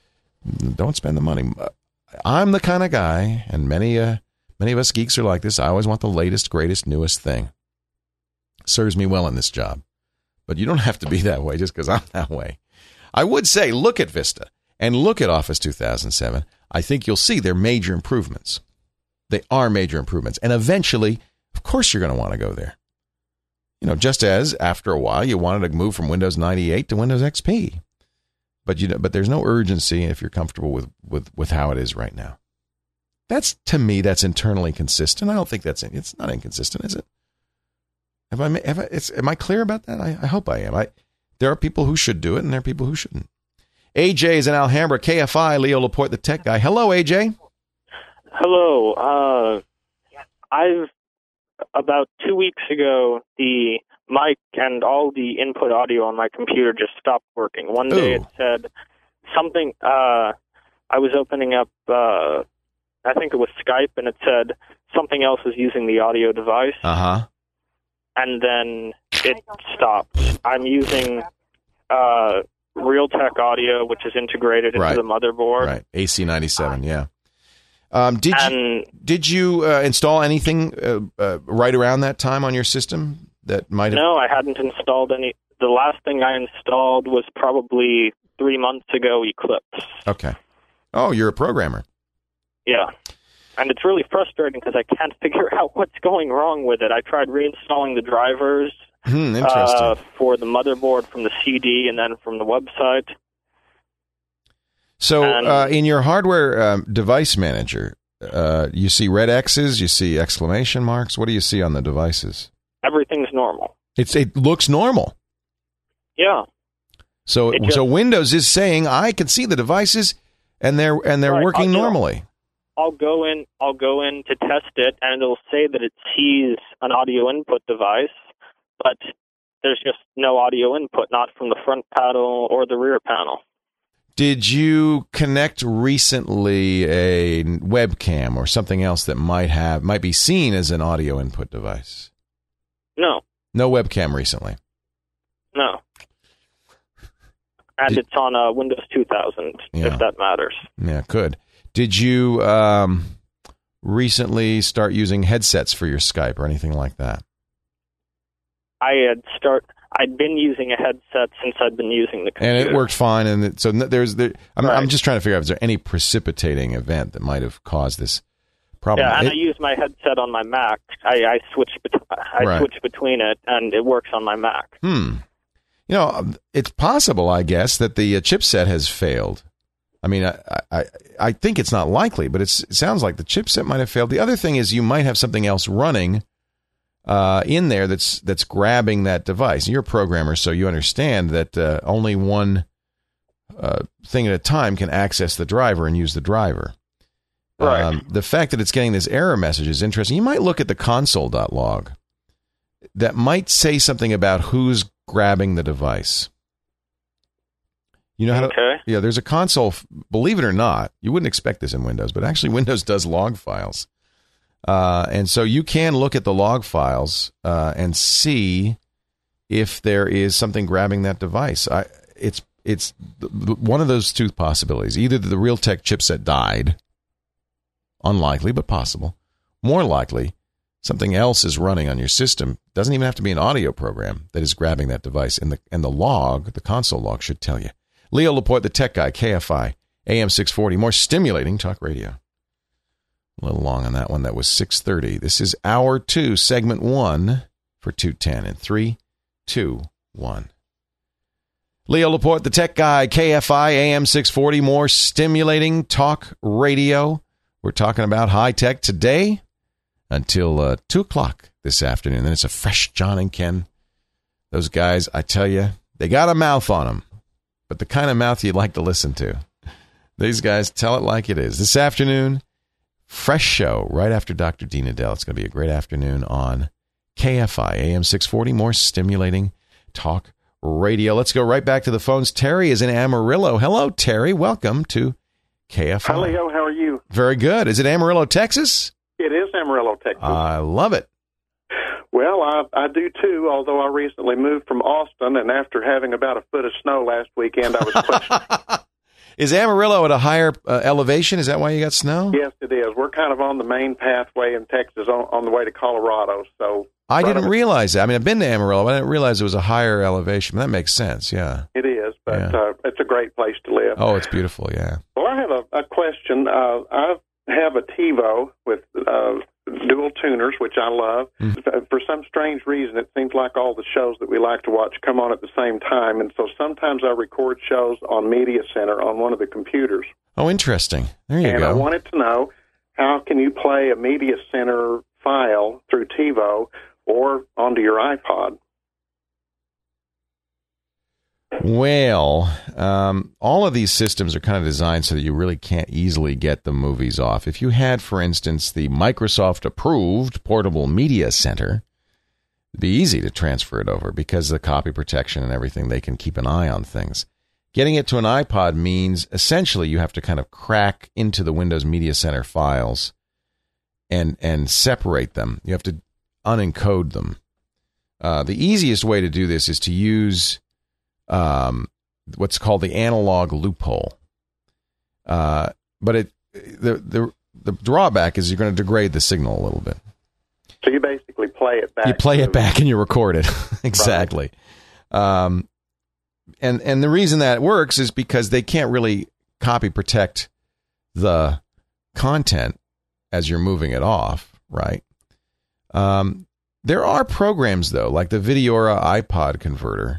S3: Don't spend the money. I'm the kind of guy, and many uh, many of us geeks are like this. I always want the latest, greatest, newest thing. Serves me well in this job. But you don't have to be that way just because I'm that way. I would say look at Vista and look at Office two thousand seven. I think you'll see they're major improvements. They are major improvements. And eventually, of course, you're going to want to go there. You know, just as after a while you wanted to move from Windows ninety-eight to Windows X P. But you know, but there's no urgency if you're comfortable with, with, with how it is right now. That's, to me, that's internally consistent. I don't think that's, it's not inconsistent, is it? Have I, have I it's, am I clear about that? I, I hope I am. I, there are people who should do it, and there are people who shouldn't. A J is in Alhambra, K F I, Leo Laporte, the tech guy. Hello, A J.
S8: Hello. Uh, I've, about two weeks ago, the mic and all the input audio on my computer just stopped working. One day
S3: Ooh.
S8: it said something, uh, I was opening up, uh, I think it was Skype, and it said something else is using the audio device.
S3: Uh-huh.
S8: And then it stopped. I'm using uh, Realtek audio, which is integrated into
S3: Right.
S8: the motherboard.
S3: Right. A C ninety-seven, yeah. Um, did
S8: And
S3: you, did you uh, install anything uh, uh, right around that time on your system that might have...
S8: no, I hadn't installed any. The last thing I installed was probably three months ago, Eclipse.
S3: Okay. Oh, you're a programmer.
S8: Yeah. And it's really frustrating because I can't figure out what's going wrong with it. I tried reinstalling the drivers
S3: Hmm, interesting.
S8: uh, for the motherboard from the C D and then from the website.
S3: So
S8: and-
S3: uh, in your hardware um, device manager, uh, you see red X's, you see exclamation marks. What do you see on the devices?
S8: Everything's normal.
S3: It's It looks normal.
S8: Yeah.
S3: So
S8: It just-
S3: so Windows is saying, I can see the devices, and they're and they're
S8: Right,
S3: working
S8: I'll do it.
S3: normally.
S8: I'll go in. I'll go in to test it, and it'll say that it sees an audio input device, but there's just no audio input, not from the front panel or the rear panel.
S3: Did you connect recently a webcam or something else that might have might be seen as an audio input device?
S8: No,
S3: No webcam recently.
S8: no. And
S3: Did-
S8: it's on uh, Windows two thousand,
S3: Yeah.
S8: if that matters.
S3: Yeah, good. Did you um, recently start using headsets for your Skype or anything like that?
S8: I had start. I'd been using a headset since I'd been using the computer.
S3: And it worked fine. And it, so n- there's there. I'm,
S8: Right.
S3: I'm just trying to figure out, is there any precipitating event that might have caused this problem?
S8: Yeah, and
S3: It-
S8: I use my headset on my Mac. I, I switch. Bet- I
S3: Right.
S8: switch between it, and it works on my Mac.
S3: Hmm. You know, um, it's possible, I guess, that the uh, chipset has failed. I mean, I, I I think it's not likely, but it's, it sounds like the chipset might have failed. The other thing is you might have something else running uh, in there that's that's grabbing that device. You're a programmer, so you understand that uh, only one uh, thing at a time can access the driver and use the driver.
S8: Right.
S3: Um, the fact that it's getting this error message is interesting. You might look at the console dot log. That might say something about who's grabbing the device. You know how to,
S8: Okay.
S3: yeah, there's a console, believe it or not, you wouldn't expect this in Windows, but actually Windows does log files. Uh, and so you can look at the log files uh, and see if there is something grabbing that device. I, it's it's th- th- one of those two possibilities. Either the Realtek chipset died, unlikely but possible. More likely, something else is running on your system. Doesn't even have to be an audio program that is grabbing that device. And the and the log, the console log, should tell you. Leo Laporte, the tech guy, K F I, A M six forty. More stimulating talk radio. A little long on that one. That was six thirty. This is hour two, segment one for two ten. And three, two, one. Leo Laporte, the tech guy, K F I, A M six forty. More stimulating talk radio. We're talking about high tech today until uh, two o'clock this afternoon. Then it's a fresh John and Ken. Those guys, I tell you, they got a mouth on them, but the kind of mouth you'd like to listen to. These guys tell it like it is. This afternoon, fresh show right after Doctor Dean Adele. It's going to be a great afternoon on K F I, A M six forty. More stimulating talk radio. Let's go right back to the phones. Terry is in Amarillo. Hello, Terry. Welcome to K F I.
S9: Hi, Leo. How are you?
S3: Very good. Is it Amarillo, Texas?
S9: It is Amarillo, Texas.
S3: I love it.
S9: Well, I, I do too, although I recently moved from Austin, and after having about a foot of snow last weekend, I was questioning.
S3: Is Amarillo at a higher uh, elevation? Is that why you got snow?
S9: Yes, it is. We're kind of on the main pathway in Texas on, on the way to Colorado. So
S3: I
S9: right
S3: didn't
S9: up-
S3: realize that. I mean, I've been to Amarillo, but I didn't realize it was a higher elevation. That makes sense, yeah.
S9: It is, but
S3: Yeah.
S9: uh, it's a great place to live.
S3: Oh, it's beautiful, yeah.
S9: Well, I have a, a question. Uh, I have a TiVo with uh, dual tuners, which I love.
S3: Mm.
S9: For some strange reason, it seems like all the shows that we like to watch come on at the same time, and so sometimes I record shows on Media Center on one of the computers.
S3: Oh, interesting. There you
S9: and
S3: go.
S9: I wanted to know, how can you play a Media Center file through TiVo or onto your iPod?
S3: Well, um, all of these systems are kind of designed so that you really can't easily get the movies off. If you had, for instance, the Microsoft-approved Portable Media Center, it'd be easy to transfer it over because of the copy protection and everything. They can keep an eye on things. Getting it to an iPod means essentially you have to kind of crack into the Windows Media Center files and and separate them. You have to unencode them. Uh, the easiest way to do this is to use um, what's called the analog loophole. Uh, but it the the the drawback is you're going to degrade the signal a little bit.
S9: So you basically play it back.
S3: You play it back and you record it. Exactly. Right. Um, and and the reason that works is because they can't really copy protect the content as you're moving it off, right? Um, there are programs, though, like the Videora iPod converter,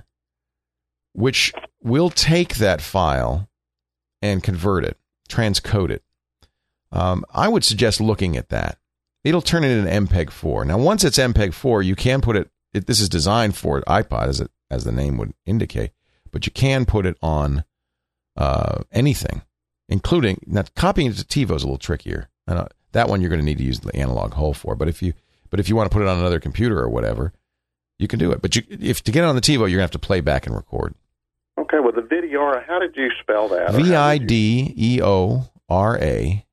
S3: which will take that file and convert it, transcode it. Um, I would suggest looking at that. It'll turn it into M P E G four. Now, once it's M P E G four, you can put it, it this is designed for iPod, as, it, as the name would indicate, but you can put it on uh, anything, including, now copying it to TiVo is a little trickier. Uh, that one you're going to need to use the analog hole for, but if you but if you want to put it on another computer or whatever, you can do it. But you, if to get it on the TiVo, you're going to have to play back and record.
S9: Okay, well, the Videora, how did you spell that?
S3: V I D E O R A,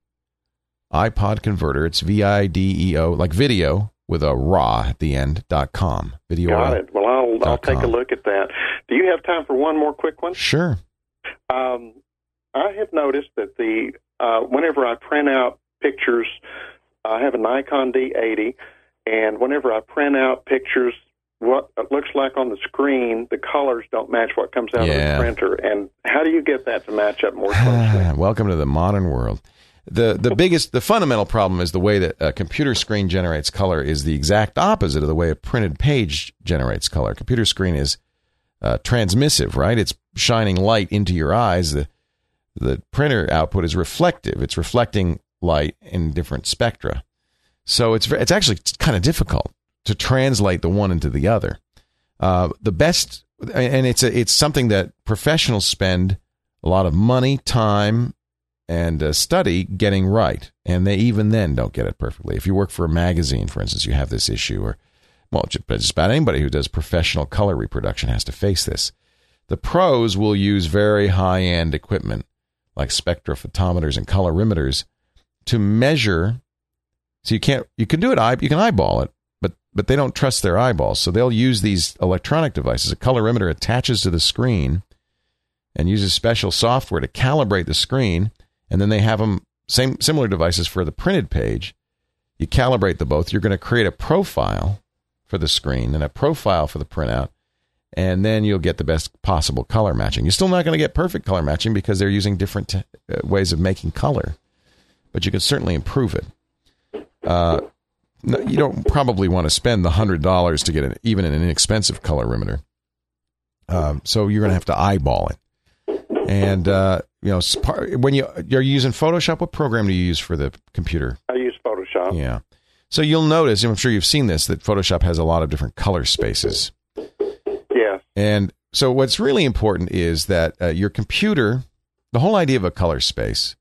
S3: iPod converter. It's V I D E O, like video with a raw at the end, dot com. Videora.
S9: Got it. Well, I'll, I'll take a look at that. Do you have time for one more quick one?
S3: Sure.
S9: Um, I have noticed that the uh, whenever I print out pictures, I have a Nikon D eighty, and whenever I print out pictures, what it looks like on the screen, the colors don't match what comes out
S3: Yeah.
S9: of the printer. And how do you get that to match up more closely?
S3: Welcome to the modern world. The the biggest, the fundamental problem is the way that a computer screen generates color is the exact opposite of the way a printed page generates color. Computer screen is uh, transmissive, right? It's shining light into your eyes. The the printer output is reflective. It's reflecting light in different spectra. So it's it's actually kind of difficult to translate the one into the other. Uh, the best, and it's a, it's something that professionals spend a lot of money, time, and uh, study getting right, and they even then don't get it perfectly. If you work for a magazine, for instance, you have this issue, or well, just, just about anybody who does professional color reproduction has to face this. The pros will use very high-end equipment like spectrophotometers and colorimeters to measure. So you can't, you can do it, you can eyeball it, but but they don't trust their eyeballs, so they'll use these electronic devices. A colorimeter attaches to the screen and uses special software to calibrate the screen. And then they have them, same similar devices for the printed page. You calibrate the both. You're going to create a profile for the screen and a profile for the printout, and then you'll get the best possible color matching. You're still not going to get perfect color matching because they're using different t- uh, ways of making color, but you can certainly improve it. Uh, no, you don't probably want to spend the one hundred dollars to get an, even an inexpensive colorimeter. Um, so you're going to have to eyeball it. And, uh, you know, when you, you're using Photoshop, what program do you use for the computer?
S9: I use Photoshop.
S3: Yeah. So you'll notice, and I'm sure you've seen this, that Photoshop has a lot of different color spaces.
S9: Yeah.
S3: And so what's really important is that uh, your computer, the whole idea of a color space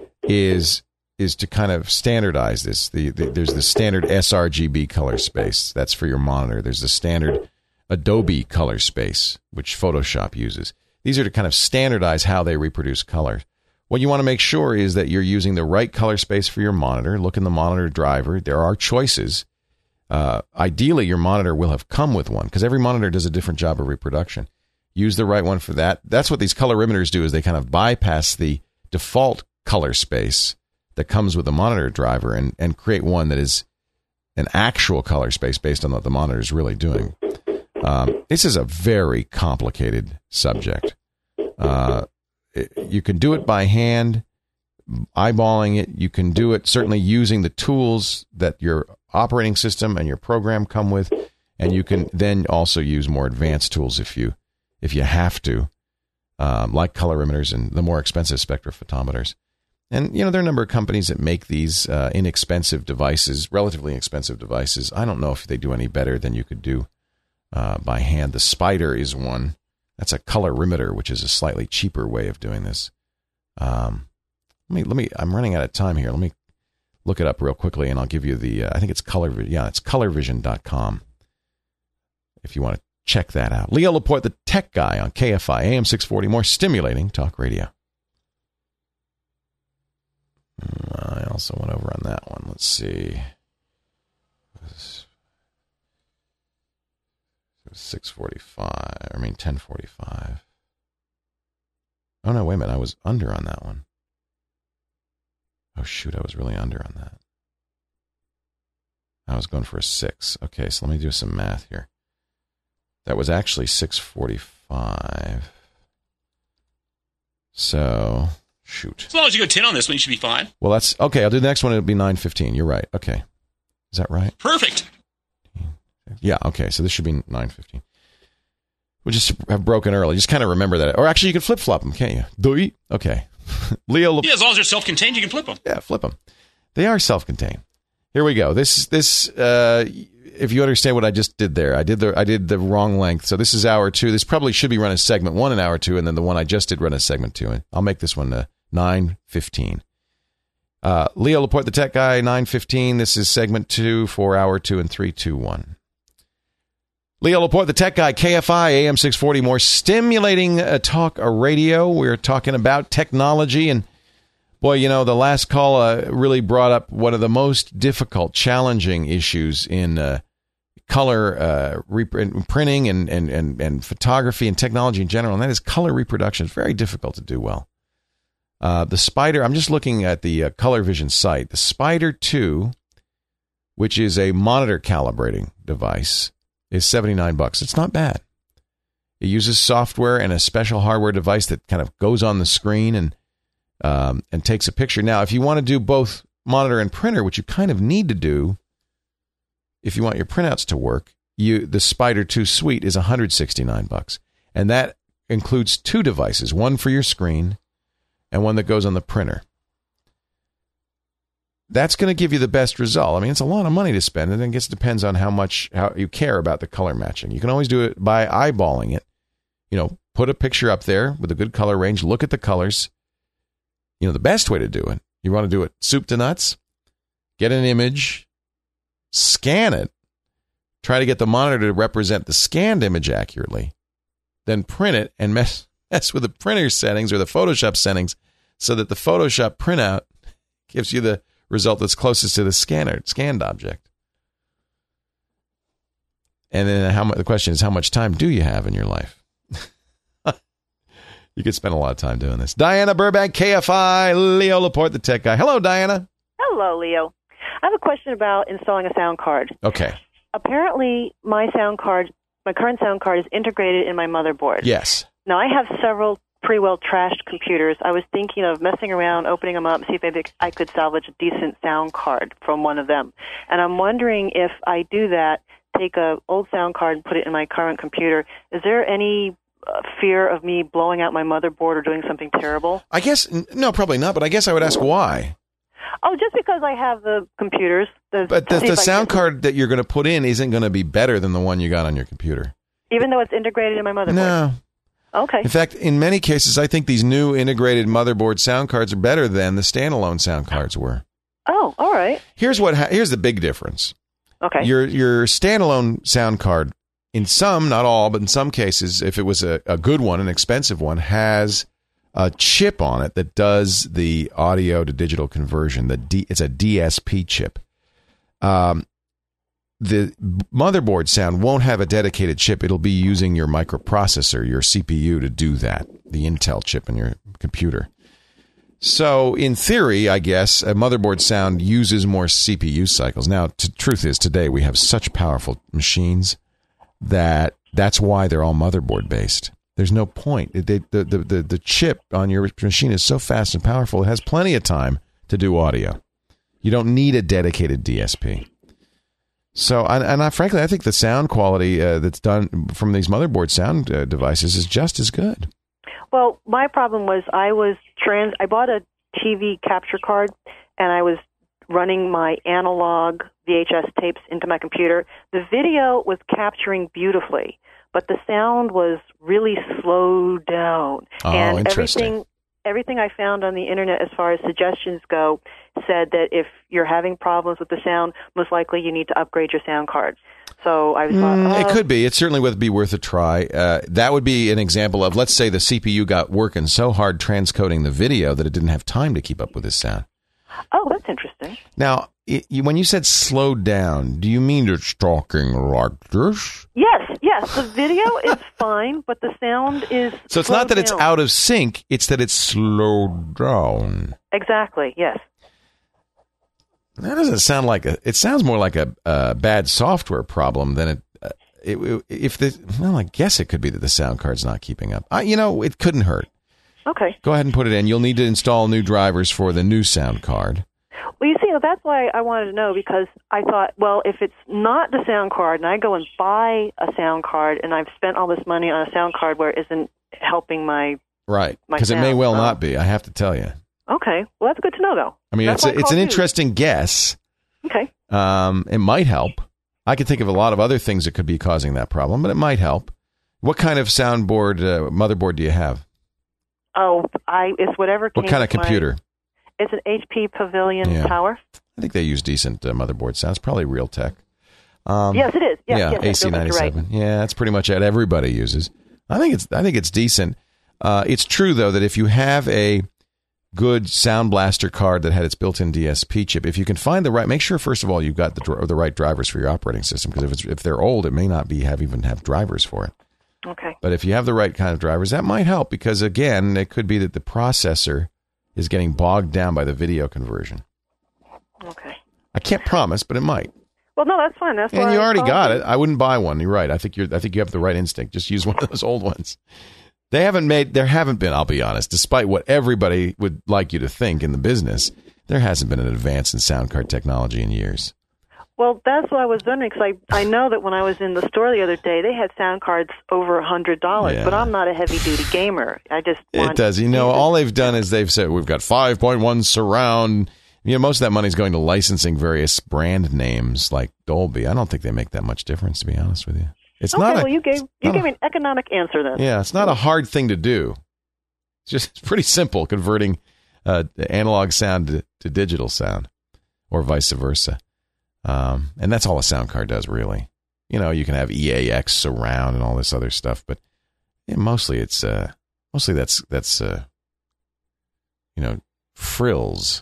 S3: is is to kind of standardize this. The, the There's the standard sRGB color space. That's for your monitor. There's the standard Adobe color space, which Photoshop uses. These are to kind of standardize how they reproduce color. What you want to make sure is that you're using the right color space for your monitor. Look in the monitor driver. There are choices. Uh, ideally, your monitor will have come with one because every monitor does a different job of reproduction. use the right one for that. That's what these colorimeters do, is they kind of bypass the default color space that comes with the monitor driver and, and create one that is an actual color space based on what the monitor is really doing. Um, this is a very complicated subject. Uh, it, you can do it by hand, eyeballing it. You can do it certainly using the tools that your operating system and your program come with, and you can then also use more advanced tools if you if you have to, um, like colorimeters and the more expensive spectrophotometers. And, you know, there are a number of companies that make these uh, inexpensive devices, relatively inexpensive devices. I don't know if they do any better than you could do uh, by hand. The Spider is one. That's a colorimeter, which is a slightly cheaper way of doing this. Um, let me, let me, I'm running out of time here. Let me look it up real quickly, and I'll give you the, uh, I think it's Color, yeah, it's color vision dot com if you want to check that out. Leo Laporte, the tech guy on K F I, A M six forty, more stimulating talk radio. I also went over on that one. Let's see. six forty-five. I mean, ten forty-five. Oh, no, wait a minute. I was under on that one. Oh, shoot. I was really under on that. I was going for a six. Okay, so let me do some math here. That was actually six forty-five. So... Shoot.
S10: As long as you go ten on this one, you should be fine.
S3: Well, that's okay. I'll do the next one. It'll be nine fifteen. You're right. Okay. Is that right?
S10: Perfect.
S3: Yeah. Okay. So this should be nine fifteen. We'll just have broken early. Just kind of remember that. Or actually, you can flip flop them, can't you? Okay. Leo. Le-
S10: yeah, as long as they're self-contained, you can flip them.
S3: Yeah, flip them. They are self-contained. Here we go. This, this, uh, if you understand what I just did there, I did the, I did the wrong length. So this is hour two. This probably should be run as segment one in hour two, and then the one I just did run as segment two. And I'll make this one uh, nine fifteen. Uh, Leo Laporte, the tech guy, nine fifteen. This is segment two for hour two and three, two, one. Leo Laporte, the tech guy, K F I, A M six forty, more stimulating uh, talk uh, radio. We're talking about technology. And boy, you know, the last call uh, really brought up one of the most difficult, challenging issues in uh, color uh, rep- printing and, and, and, and photography and technology in general. And that is color reproduction. It's very difficult to do well. Uh, the Spider, I'm just looking at the uh, Color Vision site. The Spider two, which is a monitor calibrating device, is seventy-nine bucks. It's not bad. It uses software and a special hardware device that kind of goes on the screen and um, and takes a picture. Now, if you want to do both monitor and printer, which you kind of need to do if you want your printouts to work, you the Spider two Suite is one hundred sixty-nine bucks. And that includes two devices, one for your screen and one that goes on the printer. That's going to give you the best result. I mean, it's a lot of money to spend, and it just depends on how much how you care about the color matching. You can always do it by eyeballing it. You know, put a picture up there with a good color range, look at the colors. You know, the best way to do it, you want to do it soup to nuts, get an image, scan it, try to get the monitor to represent the scanned image accurately, then print it and mess mess with the printer settings or the Photoshop settings so that the Photoshop printout gives you the result that's closest to the scanner scanned object. And then how much, the question is, how much time do you have in your life? You could spend a lot of time doing this. Diana Burbank, K F I, Leo Laporte, the tech guy. Hello, Diana.
S11: Hello, Leo. I have a question about installing a sound card.
S3: Okay.
S11: Apparently, my sound card, my current sound card is integrated in my motherboard.
S3: Yes.
S11: Now, I have several pretty well trashed computers. I was thinking of messing around, opening them up, see if maybe I could salvage a decent sound card from one of them. And I'm wondering if I do that, take a old sound card and put it in my current computer, is there any uh, fear of me blowing out my motherboard or doing something terrible?
S3: I guess, no, probably not, but I guess I would ask why.
S11: Oh, just because I have the computers. The,
S3: but the, the sound card that you're going to put in isn't going to be better than the one you got on your computer.
S11: Even though it's integrated in my motherboard?
S3: No.
S11: Okay.
S3: In fact, in many cases, I think these new integrated motherboard sound cards are better than the standalone sound cards were.
S11: Oh, all right.
S3: Here's what. Ha- here's the big difference.
S11: Okay.
S3: Your your standalone sound card, in some, not all, but in some cases, if it was a, a good one, an expensive one, has a chip on it that does the audio to digital conversion. The D, it's a D S P chip. Um, the motherboard sound won't have a dedicated chip. It'll be using your microprocessor, your C P U, to do that, the Intel chip in your computer. So, in theory, I guess, a motherboard sound uses more C P U cycles. Now, the truth is, today we have such powerful machines that that's why they're all motherboard-based. There's no point. It, they, the, the, the, the chip on your machine is so fast and powerful, it has plenty of time to do audio. You don't need a dedicated D S P. So, and, and I, frankly, I think the sound quality uh, that's done from these motherboard sound uh, devices is just as good.
S11: Well, my problem was I was trans. I bought a T V capture card, and I was running my analog V H S tapes into my computer. The video was capturing beautifully, but the sound was really slowed down.
S3: Oh,
S11: and
S3: interesting.
S11: Everything, everything I found on the internet as far as suggestions go said that if you're having problems with the sound, most likely you need to upgrade your sound card. So I was
S3: Mm,
S11: thought, oh.
S3: It could be. It certainly would be worth a try. Uh, that would be an example of, let's say the C P U got working so hard transcoding the video that it didn't have time to keep up with the sound.
S11: Oh, that's interesting.
S3: Now, it, you, when you said slowed down, do you mean it's talking like this?
S11: Yes, yes. The video is fine, but the sound is
S3: So it's not that it's
S11: down.
S3: out of sync, it's that it's slowed down.
S11: Exactly, yes.
S3: That doesn't sound like a. It sounds more like a, a bad software problem than it. Uh, it, it if the well, I guess it could be that the sound card's not keeping up. I, you know, it couldn't hurt.
S11: Okay.
S3: Go ahead and put it in. You'll need to install new drivers for the new sound card.
S11: Well, you see, that's why I wanted to know, because I thought, well, if it's not the sound card, and I go and buy a sound card, and I've spent all this money on a sound card where it isn't helping my
S3: Right,
S11: my
S3: because it may
S11: sound,
S3: well
S11: so-
S3: not be. I have to tell you.
S11: Okay, well, that's good to know, though.
S3: I mean,
S11: That's
S3: it's
S11: why
S3: a,
S11: I
S3: it's an
S11: called you.
S3: interesting guess.
S11: Okay.
S3: Um, it might help. I could think of a lot of other things that could be causing that problem, but it might help. What kind of soundboard, uh, motherboard do you have?
S11: Oh, I it's whatever.
S3: What
S11: came
S3: kind of
S11: with my-
S3: computer?
S11: It's an H P Pavilion
S3: Yeah.
S11: Tower.
S3: I think they use decent uh, motherboard sounds. Probably Realtek. Um,
S11: Yes, it is. Yes,
S3: yeah,
S11: yes,
S3: A C
S11: you're right.
S3: ninety-seven. Yeah, that's pretty much it. Everybody uses. I think it's. I think it's decent. Uh, it's true though that if you have a good Sound Blaster card that had its built-in D S P chip, if you can find the right, make sure first of all you've got the dr- the right drivers for your operating system, because if it's, if they're old, it may not be have even have drivers for it.
S11: Okay.
S3: But if you have the right kind of drivers, that might help, because again, it could be that the processor is getting bogged down by the video conversion.
S11: Okay.
S3: I can't promise, but it might.
S11: Well, no, that's fine. That's
S3: And
S11: why
S3: you
S11: I
S3: already
S11: called
S3: got
S11: you.
S3: it. I wouldn't buy one. You're right. I think you're. I think you have the right instinct. Just use one of those old ones. They haven't made. There haven't been. I'll be honest. Despite what everybody would like you to think in the business, there hasn't been an advance in sound card technology in years.
S11: Well, that's what I was wondering, because I, I know that when I was in the store the other day, they had sound cards over a hundred dollars.
S3: Yeah.
S11: But I'm not a heavy duty gamer. I just
S3: It
S11: want
S3: does. You know, all they've done is they've said we've got five point one surround. You know, most of that money is going to licensing various brand names like Dolby. I don't think they make that much difference, to be honest with you. It's
S11: okay,
S3: not.
S11: well,
S3: a,
S11: you gave you
S3: not
S11: gave
S3: a-
S11: me an economic answer then.
S3: Yeah, it's not a hard thing to do. It's just it's pretty simple, converting uh, analog sound to, to digital sound, or vice versa. Um, and that's all a sound card does, really. You know, you can have E A X surround and all this other stuff, but yeah, mostly it's uh, mostly that's that's uh, you know, frills,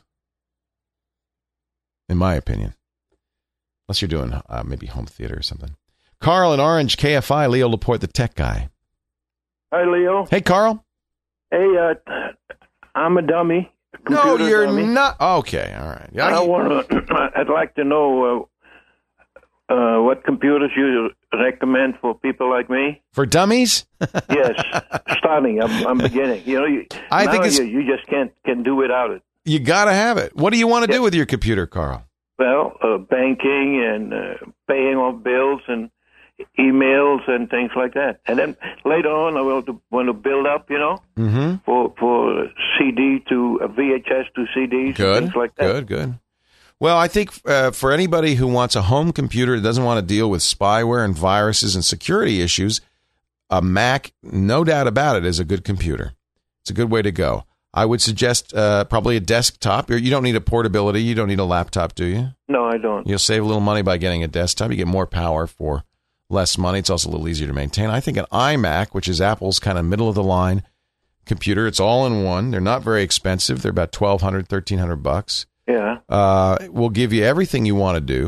S3: in my opinion. Unless you're doing uh, maybe home theater or something. Carl in Orange, K F I, Leo Laporte, the tech guy.
S12: Hi, Leo.
S3: Hey, Carl.
S12: Hey, uh, I'm a dummy.
S3: No,
S12: computer
S3: you're
S12: dummy.
S3: not. Okay, all right. Yeah,
S12: I
S3: you-
S12: want to. I'd like to know uh, uh, what computers you recommend for people like me.
S3: For dummies?
S12: Yes, starting. I'm, I'm beginning. You know, you,
S3: I
S12: now
S3: think it's-
S12: you, you just can't can do without it.
S3: You got to have it. What do you want to do with your computer, Carl?
S12: Well, uh, banking and uh, paying off bills and emails and things like that. And then later on, I will to, want to build up, you know,
S3: Mm-hmm.
S12: for for C D to uh, V H S to C Ds,
S3: Good,
S12: and things like that.
S3: good, good. Well, I think uh, for anybody who wants a home computer that doesn't want to deal with spyware and viruses and security issues, a Mac, no doubt about it, is a good computer. It's a good way to go. I would suggest uh, probably a desktop. You don't need a portability. You don't need a laptop, do you?
S12: No, I don't.
S3: You'll save a little money by getting a desktop. You get more power for less money. It's also a little easier to maintain. I think an iMac, which is Apple's kind of middle of the line computer, it's all in one. They're not very expensive. They're about twelve hundred, thirteen hundred bucks.
S12: Yeah.
S3: Uh, will give you everything you want to do.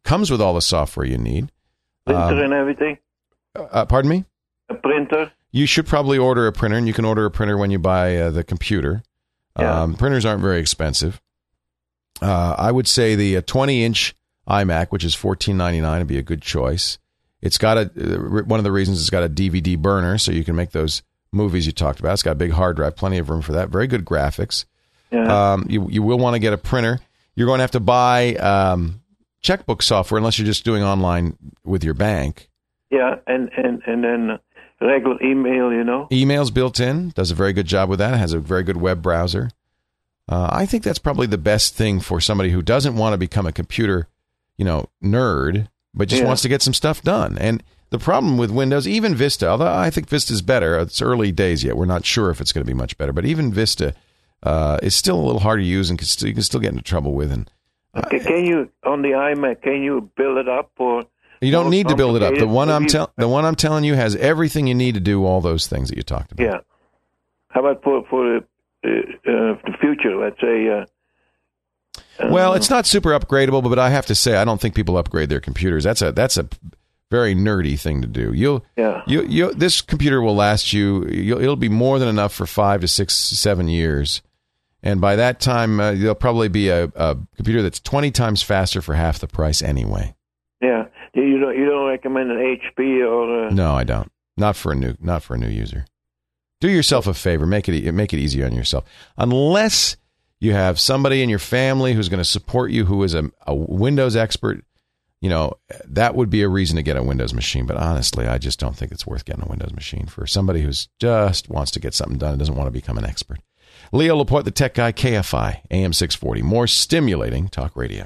S3: comes with all the software you need.
S12: Printer
S3: Um,
S12: and everything?
S3: uh, pardon me?
S12: A printer?
S3: You should probably order a printer, and you can order a printer when you buy uh, the computer.
S12: Yeah.
S3: Um, printers aren't very expensive. Uh, I would say the uh, twenty-inch iMac, which is fourteen ninety-nine, would be a good choice. It's got a uh, one of the reasons it's got a D V D burner, so you can make those movies you talked about. It's got a big hard drive, plenty of room for that. Very good graphics.
S12: Yeah.
S3: Um, you you will want to get a printer. You're going to have to buy um, checkbook software unless you're just doing online with your bank.
S12: Yeah, and, and, and then regular email, you know.
S3: Email's built in. Does a very good job with that. It has a very good web browser. Uh, I think that's probably the best thing for somebody who doesn't want to become a computer, you know, nerd, but just
S12: Yeah.
S3: wants to get some stuff done. And the problem with Windows, even Vista, although I think Vista's better, it's early days yet. We're not sure if it's going to be much better, but even Vista uh, is still a little hard to use and can still, you can still get into trouble with. And uh,
S12: Can, can you, on the iMac, can you build it up or?
S3: you don't
S12: more
S3: need to build it up. The
S12: complicated?
S3: one I'm
S12: Maybe-
S3: tell the one I'm telling you has everything you need to do all those things that you talked about.
S12: Yeah. How about for, for the, uh, uh, the future, let's say? Uh,
S3: Well, it's not super upgradable, but I have to say I don't think people upgrade their computers. That's a that's a very nerdy thing to do. You'll
S12: Yeah.
S3: you you this computer will last you. You'll, it'll be more than enough for five to six, seven years, and by that time, uh, there'll probably be a, a computer that's twenty times faster for half the price anyway.
S12: Yeah. You don't, you don't recommend an H P or? Uh,
S3: No, I don't. Not for a new not for a new user. Do yourself a favor. Make it e- make it easy on yourself. Unless you have somebody in your family who's going to support you, who is a, a Windows expert, you know, that would be a reason to get a Windows machine. But honestly, I just don't think it's worth getting a Windows machine for somebody who's just wants to get something done and doesn't want to become an expert. Leo Laporte, the tech guy, K F I, A M six forty. More stimulating talk radio.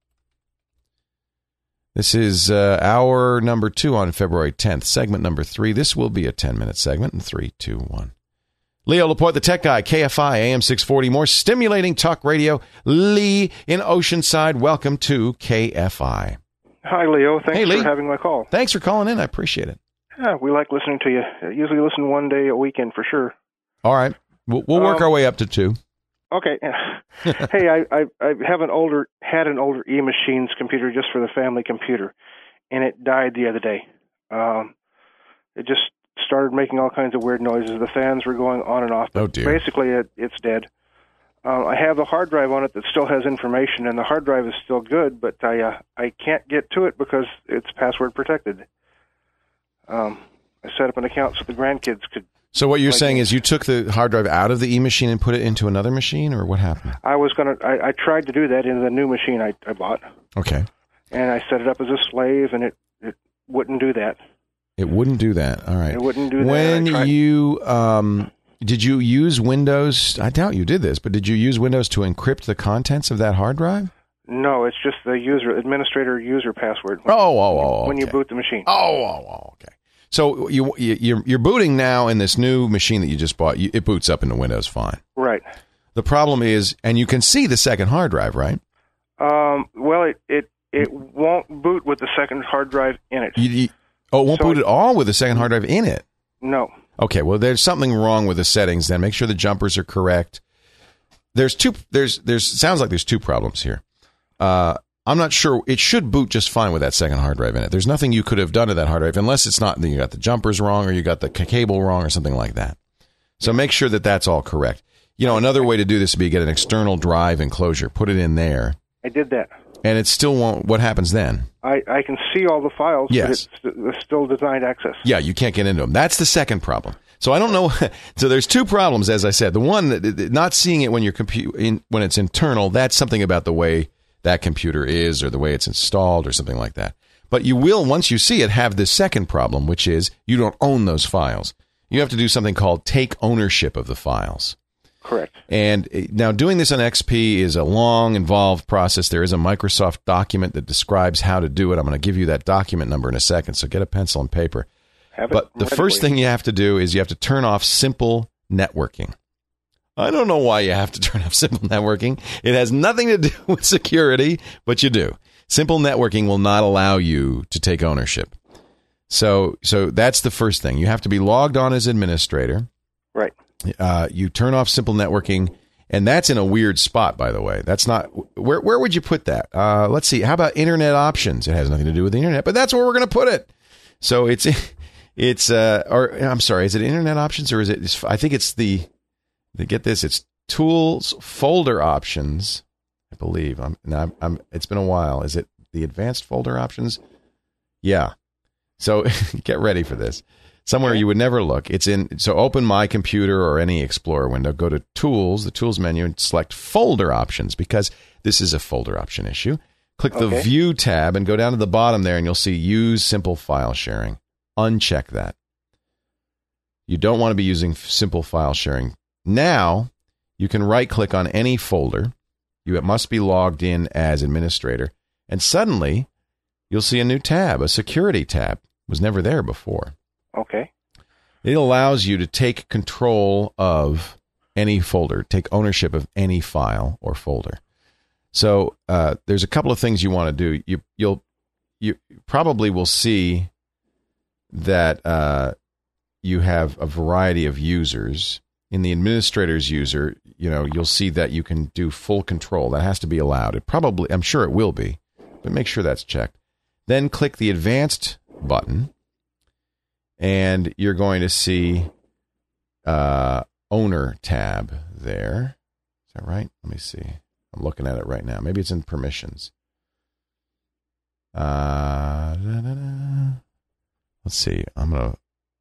S3: This is uh, hour number two on February tenth, segment number three. This will be a ten-minute segment in three, two, one. Leo Laporte, the tech guy, K F I, A M six forty. More stimulating talk radio. Lee in Oceanside, welcome to K F I.
S13: Hi, Leo. Thanks
S3: Hey, Lee.
S13: for having my call.
S3: Thanks for calling in. I appreciate it.
S13: Yeah, we like listening to you. I usually listen one day a weekend for sure.
S3: All right. We'll, we'll work
S13: Um,
S3: our way up to two.
S13: Okay. Hey, I, I I have an older had an older E-Machines computer just for the family computer, and it died the other day. Um, it just started making all kinds of weird noises. The fans were going on and off. But
S3: Oh, dear.
S13: Basically, it, it's dead. Uh, I have a hard drive on it that still has information, and the hard drive is still good, but I uh, I can't get to it because it's password protected. Um, I set up an account so the grandkids could.
S3: So what you're
S13: like-
S3: saying is you took the hard drive out of the E-machine and put it into another machine, or what happened?
S13: I was gonna. I, I tried to do that in the new machine I, I bought,
S3: Okay.
S13: and I set it up as a slave, and it, it wouldn't do that.
S3: It wouldn't do that. All right.
S13: It wouldn't do that.
S3: When
S13: I tried-
S3: you um, did you use Windows? I doubt you did this, but did you use Windows to encrypt the contents of that hard drive?
S13: No, it's just the user administrator user password.
S3: Oh, oh, oh.
S13: When you
S3: okay.
S13: boot the machine.
S3: Oh, oh, oh. Okay. So you, you you're you're booting now in this new machine that you just bought. You, it boots up into Windows fine.
S13: Right.
S3: The problem is, and you can see the second hard drive, right?
S13: Um. Well, it it it won't boot with the second hard drive in it.
S3: You, you, oh, it won't
S13: So-
S3: boot at all with the second hard drive in it.
S13: No.
S3: Okay, well, there's something wrong with the settings. Then make sure the jumpers are correct. There's two. There's there's sounds like there's two problems here. Uh, I'm not sure. It should boot just fine with that second hard drive in it. There's nothing you could have done to that hard drive unless it's not. You got the jumpers wrong, or you got the c- cable wrong, or something like that. So make sure that that's all correct. You know, another way to do this would be get an external drive enclosure, put it in there,
S13: I did that.
S3: and it still won't. What happens then?
S13: I, I can see all the files,
S3: Yes.
S13: but it's, it's still denied access.
S3: Yeah, you can't get into them. That's the second problem. So I don't know. So there's two problems, as I said. The one, that- that not seeing it when you're compu- in, when it's internal, that's something about the way that computer is, or the way it's installed, or something like that. But you will, once you see it, have this second problem, which is you don't own those files. You have to do something called take ownership of the files.
S13: Correct.
S3: And uh, now doing this on X P is a long, involved process. There is a Microsoft document that describes how to do it. I'm going to give you that document number in a second, so get a pencil and paper.
S13: Have it
S3: But the
S13: ready,
S3: first
S13: please.
S3: thing you have to do is you have to turn off simple networking. I don't know why you have to turn off simple networking. It has nothing to do with security, but you do. Simple networking will not allow you to take ownership. So, so that's the first thing. You have to be logged on as administrator.
S13: Right.
S3: Uh, you turn off simple networking, And that's in a weird spot, by the way. That's not where. Where would you put that? Uh, let's see. How about internet options? It has nothing to do with the internet, but that's where we're going to put it. So it's it's uh, or I'm sorry, is it internet options or is it? I think it's the. the get this. It's tools folder options. I believe. I'm now. I'm, I'm. It's been a while. Is it the advanced folder options? Yeah. So get ready for this. Somewhere you would never look. It's in, so open My Computer or any Explorer window, go to Tools, the Tools menu, and select Folder Options, because this is a folder option issue. Click the
S13: Okay.
S3: View tab and go down to the bottom there, and you'll see Use Simple File Sharing. Uncheck that. You don't want to be using simple file sharing. Now, you can right-click on any folder. You must be logged in as administrator, and suddenly, you'll see a new tab, a security tab. It was never there before.
S13: Okay.
S3: It allows you to take control of any folder, take ownership of any file or folder. So uh, there's a couple of things you want to do. You you'll you probably will see that uh, you have a variety of users. In the administrator's user, you know, you'll see that you can do full control. That has to be allowed. It probably, I'm sure it will be, but make sure that's checked. Then click the advanced button. And you're going to see uh, Owner tab there. Is that right? Let me see. I'm looking at it right now. Maybe it's in Permissions. Uh, da, da, da. Let's see. I'm gonna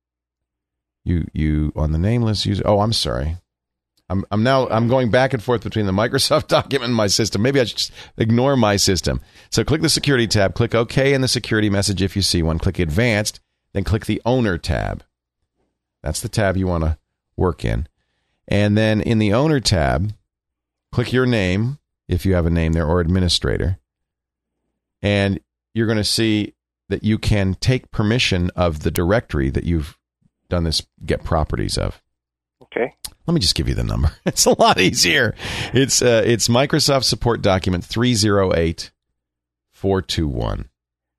S3: you you on the name list user. Oh, I'm sorry. I'm I'm now I'm going back and forth between the Microsoft document and my system. Maybe I should just ignore my system. So click the Security tab. Click OK in the security message if you see one. Click Advanced. Then click the Owner tab. That's the tab you want to work in. And then in the Owner tab, click your name, if you have a name there, or Administrator. And you're going to see that you can take permission of the directory that you've done this get properties of.
S13: Okay.
S3: Let me just give you the number. It's a lot easier. It's uh, it's Microsoft Support Document three zero eight four two one.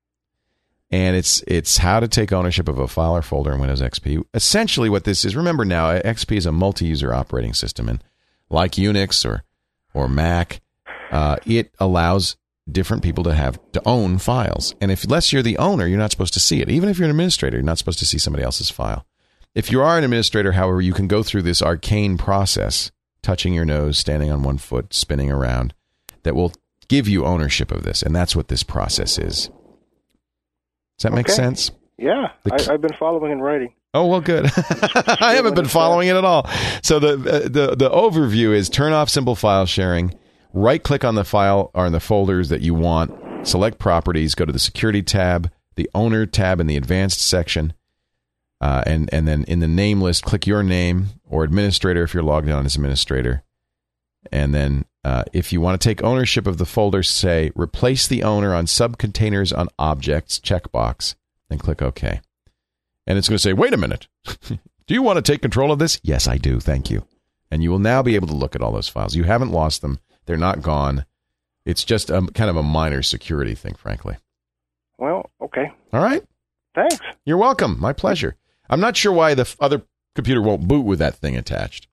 S3: And it's it's how to take ownership of a file or folder in Windows X P. Essentially what this is, remember now, X P is a multi-user operating system. And like Unix or, or Mac, uh, it allows different people to have to own files. And if unless you're the owner, you're not supposed to see it. Even if you're an administrator, you're not supposed to see somebody else's file. If you are an administrator, however, you can go through this arcane process, touching your nose, standing on one foot, spinning around, that will give you ownership of this. And that's what this process is. Does that make
S13: Okay.
S3: sense?
S13: Yeah,
S3: The-
S13: I, I've been following and writing.
S3: Oh, well, good. I haven't been following it at all. So the, uh, the the overview is turn off simple file sharing, right-click on the file or on the folders that you want, select properties, go to the Security tab, the Owner tab in the Advanced section, uh, and, and then in the name list, click your name or Administrator if you're logged in as Administrator. And then uh, if you want to take ownership of the folder, say, replace the owner on subcontainers on objects, checkbox, then click OK. And it's going to say, wait a minute. Do you want to take control of this? Yes, I do. Thank you. And you will now be able to look at all those files. You haven't lost them. They're not gone. It's just a, kind of a minor security thing, frankly.
S13: Well, okay.
S3: All right.
S13: Thanks.
S3: You're welcome. My pleasure. I'm not sure why the f- other computer won't boot with that thing attached.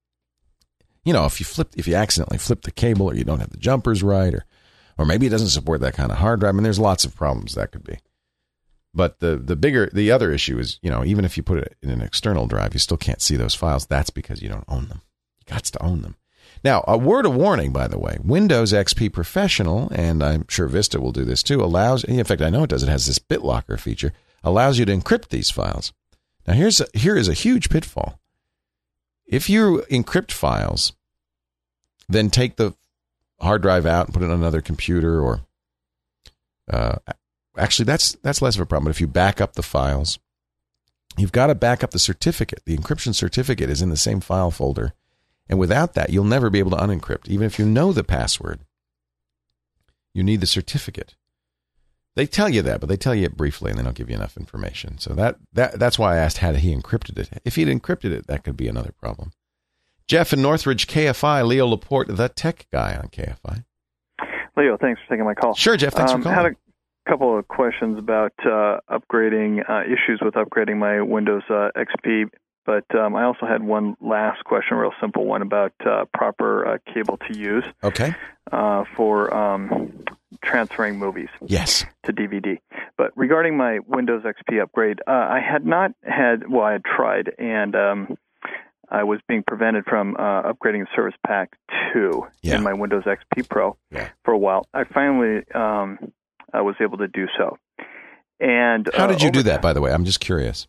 S3: You know, if you flip, if you accidentally flip the cable, or you don't have the jumpers right, or, or maybe it doesn't support that kind of hard drive. I mean, there's lots of problems that could be. But the the bigger, the other issue is, you know, even if you put it in an external drive, you still can't see those files. That's because you don't own them. You got to own them. Now, a word of warning, by the way, Windows X P Professional, and I'm sure Vista will do this too, allows, in fact, I know it does, it has this BitLocker feature, allows you to encrypt these files. Now, here's a, here is a huge pitfall. If you encrypt files, then take the hard drive out and put it on another computer, or uh, actually, that's that's less of a problem. But if you back up the files, you've got to back up the certificate. The encryption certificate is in the same file folder. And without that, you'll never be able to unencrypt. Even if you know the password, you need the certificate. They tell you that, but they tell you it briefly, and they don't give you enough information. So that, that that's why I asked how he encrypted it. If he'd encrypted it, that could be another problem. Jeff in Northridge, K F I, Leo Laporte, the tech guy on K F I.
S14: Leo, thanks for taking my call.
S3: Sure, Jeff, thanks
S14: um,
S3: for calling.
S14: I had a couple of questions about uh, upgrading, uh, issues with upgrading my Windows uh, X P but um, I also had one last question, a real simple one about uh, proper uh, cable to use.
S3: Okay.
S14: Uh, for um, transferring movies.
S3: Yes.
S14: To D V D. But regarding my Windows X P upgrade, uh, I had not had, well, I had tried, and um, I was being prevented from uh, upgrading Service Pack two
S3: yeah.
S14: in my Windows X P Pro
S3: yeah.
S14: for a while. I finally um, I was able to do so. And
S3: how did you
S14: uh,
S3: do that, by the way? I'm just curious.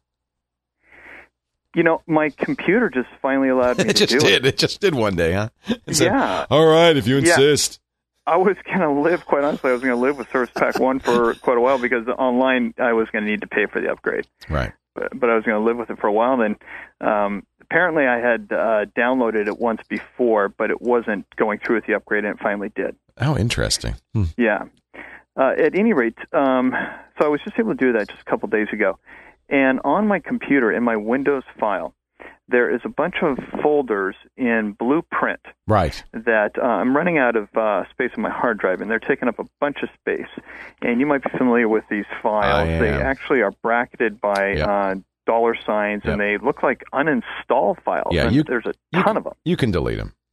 S14: You know, my computer just finally allowed me
S3: it
S14: to
S3: just
S14: do
S3: did.
S14: it.
S3: It just did one day, huh? It said,
S14: yeah.
S3: All right, if you insist.
S14: Yeah. I was going to live, quite honestly, I was going to live with Service Pack one for quite a while because online I was going to need to pay for the upgrade.
S3: Right.
S14: But, but I was going to live with it for a while. Then um, apparently I had uh, downloaded it once before, but it wasn't going through with the upgrade, and it finally did.
S3: Oh, interesting. Hmm.
S14: Yeah. Uh, at any rate, um, so I was just able to do that just a couple days ago. And on my computer, in my Windows file, there is a bunch of folders in Blueprint
S3: right.
S14: that uh, I'm running out of uh, space on my hard drive, and they're taking up a bunch of space. And you might be familiar with these files.
S3: I
S14: They
S3: am.
S14: actually are bracketed by
S3: Yep.
S14: uh, dollar signs,
S3: Yep.
S14: and they look like uninstall files.
S3: Yeah,
S14: and
S3: you,
S14: there's a
S3: you
S14: ton
S3: can,
S14: of them.
S3: You can delete them.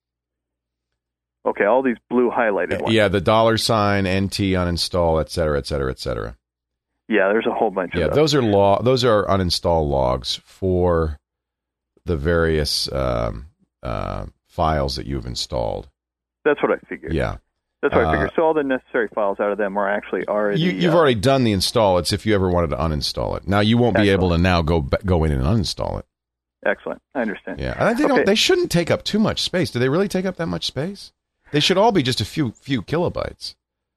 S14: Okay, all these blue highlighted ones.
S3: Yeah, the dollar sign, N T, uninstall, et cetera, et cetera, et cetera.
S14: Yeah, there's a whole bunch
S3: Yeah,
S14: of
S3: those are log. Those are uninstall logs for the various um, uh, files that you've installed.
S14: That's what I figured.
S3: Yeah,
S14: That's what
S3: uh,
S14: I figured. So all the necessary files out of them are actually already.
S3: you, you've
S14: uh,
S3: already done the install. It's if you ever wanted to uninstall it. Now you won't be
S14: Excellent.
S3: able to now go ba- go in and uninstall it.
S14: Excellent. I understand.
S3: Yeah, and they
S14: Okay.
S3: don't. They shouldn't take up too much space. Do they really take up that much space? They should all be just a few few kilobytes.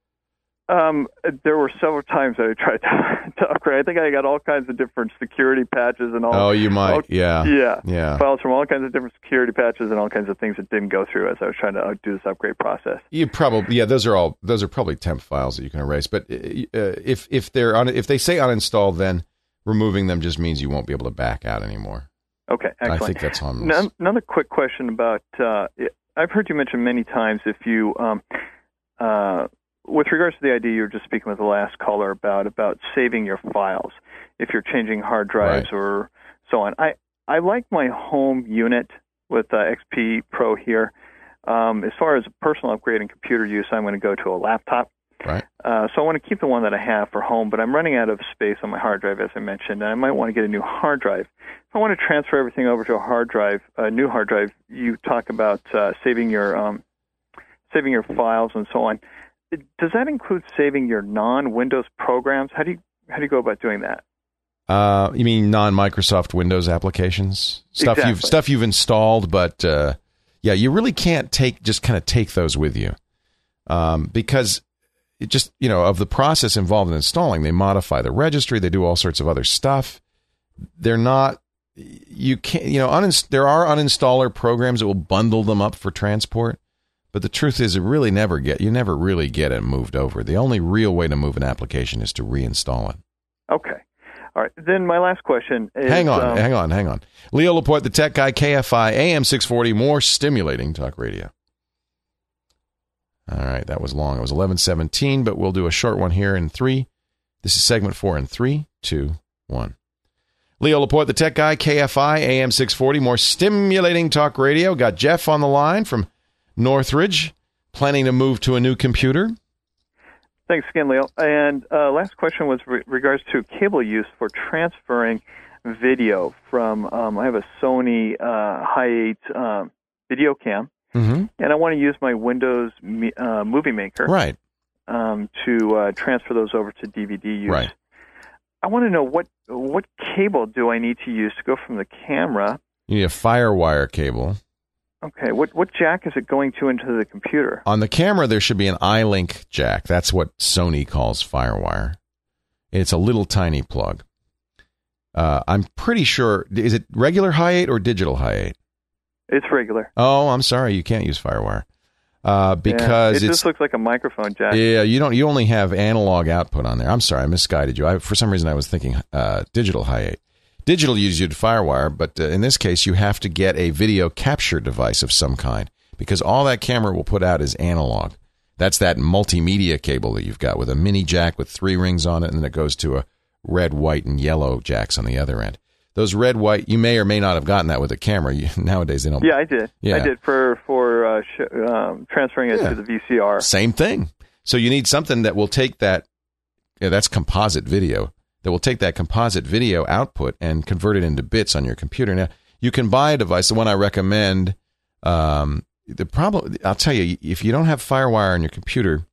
S14: Um, there were several times that I tried to, to upgrade. I think I got all kinds of different security patches and all.
S3: Oh, you might.
S14: all-
S3: yeah.
S14: Yeah.
S3: Yeah.
S14: Files from all kinds of different security patches and all kinds of things that didn't go through as I was trying to uh, do this upgrade process.
S3: You probably yeah. Those are all. Those are probably temp files that you can erase. But uh, if if they're on, if they say uninstall, then removing them just means you won't be able to back out anymore.
S14: Okay, excellent.
S3: I think that's harmless.
S14: Now, another quick question about, uh, I've heard you mention many times if you, um, uh, with regards to the idea you were just speaking with the last caller about, about saving your files, if you're changing hard drives
S3: Right.
S14: or so on. I, I like my home unit with uh, X P Pro here. Um, as far as personal upgrade and computer use, I'm going to go to a laptop.
S3: Right.
S14: Uh, so I want to keep the one that I have for home, but I'm running out of space on my hard drive, as I mentioned, and I might want to get a new hard drive. If I want to transfer everything over to a hard drive, a new hard drive, you talk about uh, saving your um, saving your files and so on. Does that include saving your non-Windows programs? How do you how do you go about doing that?
S3: Uh, you mean non-Microsoft Windows applications stuff
S14: Exactly.
S3: you've stuff you've installed, but uh, yeah, you really can't take just kind of take those with you um, because. It just, you know, of the process involved in installing, they modify the registry, they do all sorts of other stuff. They're not, you can't, you know, uninst- there are uninstaller programs that will bundle them up for transport, but the truth is, it really never get, you never really get it moved over. The only real way to move an application is to reinstall it.
S14: Okay. All right. Then my last question is...
S3: Hang on,
S14: um,
S3: hang on, hang on. Leo Laporte, the tech guy, K F I, A M six forty, more stimulating talk radio. All right, that was long. It was eleven seventeen, but we'll do a short one here in three. This is segment four in three, two, one. Leo Laporte, the tech guy, K F I, A M six forty, more stimulating talk radio. Got Jeff on the line from Northridge, planning to move to a new computer.
S14: Thanks again, Leo. And uh, last question was re- regards to cable use for transferring video from, um, I have a Sony uh, Hi eight um, video cam.
S3: Mm-hmm.
S14: And I want to use my Windows uh, Movie Maker
S3: right.
S14: um, to uh, transfer those over to D V D use.
S3: Right.
S14: I want to know what what cable do I need to use to go from the camera?
S3: You need a FireWire cable.
S14: Okay, what what jack is it going to into the computer?
S3: On the camera, there should be an iLink jack. That's what Sony calls FireWire. It's a little tiny plug. Uh, I'm pretty sure, is it regular Hi eight or digital Hi eight?
S14: It's regular.
S3: Oh, I'm sorry, you can't use FireWire uh, because
S14: yeah, it
S3: it's
S14: just looks like a microphone jack.
S3: yeah. You don't. You only have analog output on there. I'm sorry, I misguided you. I, for some reason, I was thinking uh, digital Hi eight. Digital uses you to FireWire, but uh, in this case, you have to get a video capture device of some kind because all that camera will put out is analog. That's that multimedia cable that you've got with a mini jack with three rings on it, and then it goes to a red, white, and yellow jacks on the other end. those red, white, you may or may not have gotten that with a camera. You, nowadays, they don't.
S14: Yeah, I did.
S3: Yeah.
S14: I did for, for uh, sh- um, transferring it
S3: Yeah.
S14: to the V C R.
S3: Same thing. So you need something that will take that, yeah, that's composite video, that will take that composite video output and convert it into bits on your computer. Now, you can buy a device, the one I recommend. Um, the problem, I'll tell you, if you don't have FireWire on your computer,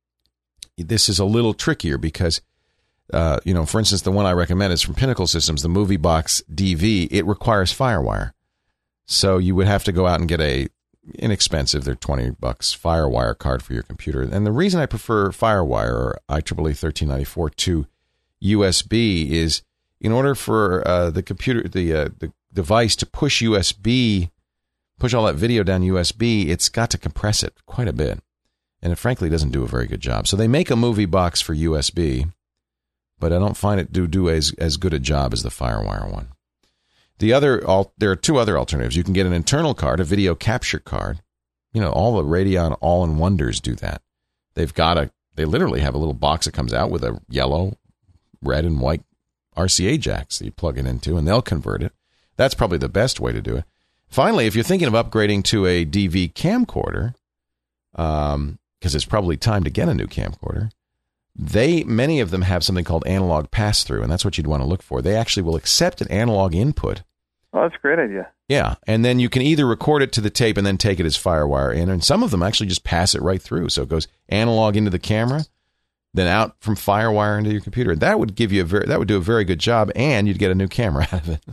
S3: this is a little trickier because, uh, you know, for instance, the one I recommend is from Pinnacle Systems, the Movie Box D V. It requires FireWire. So you would have to go out and get a inexpensive, they're twenty bucks, FireWire card for your computer. And the reason I prefer FireWire or I triple E thirteen ninety-four to U S B is in order for uh, the computer, the uh, the device to push U S B, push all that video down U S B, it's got to compress it quite a bit. And it frankly doesn't do a very good job. So they make a movie box for U S B, but I don't find it do do as as good a job as the FireWire one. The other, all, there are two other alternatives. You can get an internal card, a video capture card. You know, all the Radeon all-in-wonders do that. They've got a, they literally have a little box that comes out with a yellow, red, and white R C A jacks that you plug it into, and they'll convert it. That's probably the best way to do it. Finally, if you're thinking of upgrading to a D V camcorder, um, because it's probably time to get a new camcorder, they many of them have something called analog pass-through, and that's what you'd want to look for. They actually will accept an analog input.
S14: Oh, that's a great idea.
S3: Yeah, and then you can either record it to the tape and then take it as FireWire in, and some of them actually just pass it right through. So it goes analog into the camera, then out from FireWire into your computer. That would give you a very, that would do a very good job, and you'd get a new camera out of it,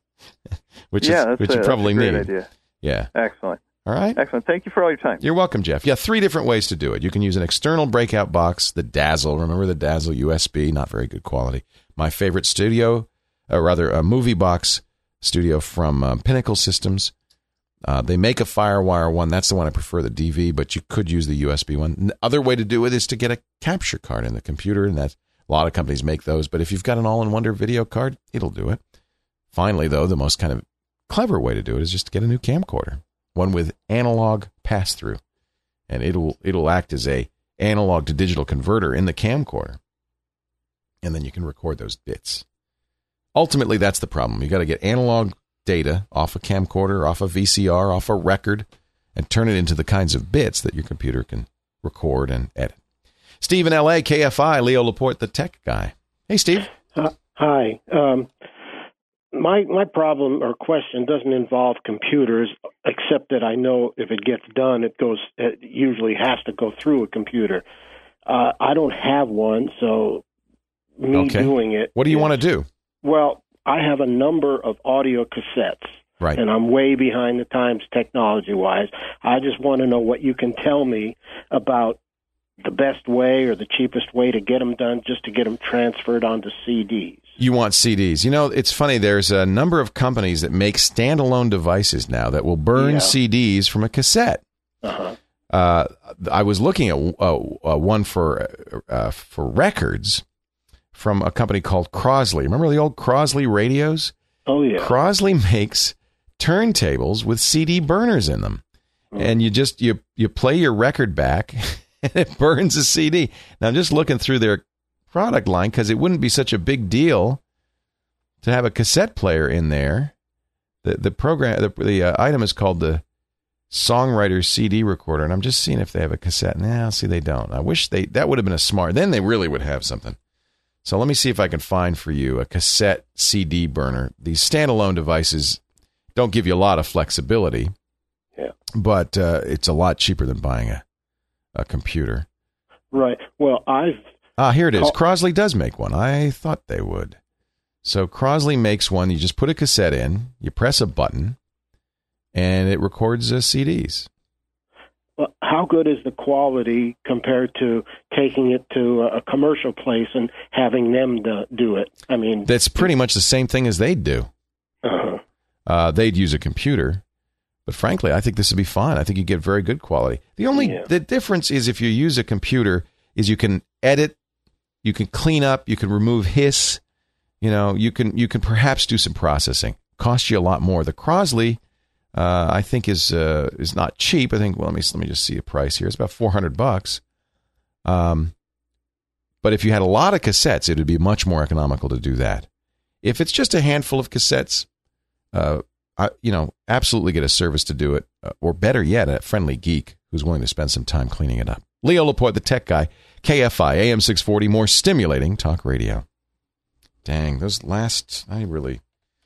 S3: which
S14: yeah,
S3: is which
S14: a,
S3: you probably
S14: that's a great
S3: need.
S14: Idea.
S3: Yeah,
S14: excellent.
S3: All right.
S14: Excellent. Thank you for all your time.
S3: You're welcome, Jeff. Yeah, three different ways to do it. You can use an external breakout box, the Dazzle. Remember the Dazzle U S B? Not very good quality. My favorite studio, or rather a movie box studio from um, Pinnacle Systems. Uh, they make a FireWire one. That's the one I prefer, the D V, but you could use the U S B one. The other way to do it is to get a capture card in the computer, and that's, a lot of companies make those. But if you've got an all-in-wonder video card, it'll do it. Finally, though, the most kind of clever way to do it is just to get a new camcorder. One with analog pass-through, and it'll it'll act as a analog to digital converter in the camcorder, and then you can record those bits. Ultimately, that's the problem. You got to get analog data off a camcorder, off a V C R, off a record, and turn it into the kinds of bits that your computer can record and edit. Steve in L A, K F I, Leo Laporte, the tech guy. Hey, Steve.
S15: Uh, hi. Um, My my problem or question doesn't involve computers, except that I know if it gets done, it goes. It usually has to go through a computer. Uh, I don't have one, so me
S3: Okay.
S15: doing it.
S3: What do you
S15: is-
S3: want to do?
S15: Well, I have a number of audio cassettes,
S3: Right.
S15: and I'm way behind the times technology-wise. I just want to know what you can tell me about the best way or the cheapest way to get them done, just to get them transferred onto C Ds.
S3: You want C Ds. You know, it's funny. There's a number of companies that make standalone devices now that will burn
S15: Yeah.
S3: C Ds from a cassette.
S15: Uh-huh.
S3: Uh, I was looking at uh, uh, one for uh, for records from a company called Crosley. Remember the old Crosley radios?
S15: Oh, yeah.
S3: Crosley makes turntables with C D burners in them. And you just you you play your record back and it burns a C D. Now I'm just looking through their product line because it wouldn't be such a big deal to have a cassette player in there. The the program the, the uh, item is called the Songwriter C D recorder, and I'm just seeing if they have a cassette. Now, see, they don't. I wish they that would have been a smart. Then they really would have something. So let me see if I can find for you a cassette C D burner. These standalone devices don't give you a lot of flexibility.
S15: Yeah.
S3: But uh, it's a lot cheaper than buying a, a computer.
S15: Right. Well, I've...
S3: Ah, here it is.
S15: Oh.
S3: Crosley does make one. I thought they would. So Crosley makes one. You just put a cassette in, you press a button, and it records uh, C Ds.
S15: Well, how good is the quality compared to taking it to a commercial place and having them do, do it? I mean...
S3: That's pretty much the same thing as they'd do.
S15: Uh-huh.
S3: Uh, they'd use a computer. But frankly, I think this would be fine. I think you get very good quality. The only
S15: Yeah.
S3: the difference is if you use a computer is you can edit, you can clean up, you can remove hiss, you know, you can you can perhaps do some processing. Cost you a lot more. The Crosley, uh, I think is uh, is not cheap. I think well, let me let me just see a price here. It's about four hundred bucks. Um, but if you had a lot of cassettes, it would be much more economical to do that. If it's just a handful of cassettes, uh, I, you know, absolutely get a service to do it, uh, or better yet, a friendly geek who's willing to spend some time cleaning it up. Leo Laporte, the tech guy, K F I, A M six forty, more stimulating talk radio. Dang, those last, I really,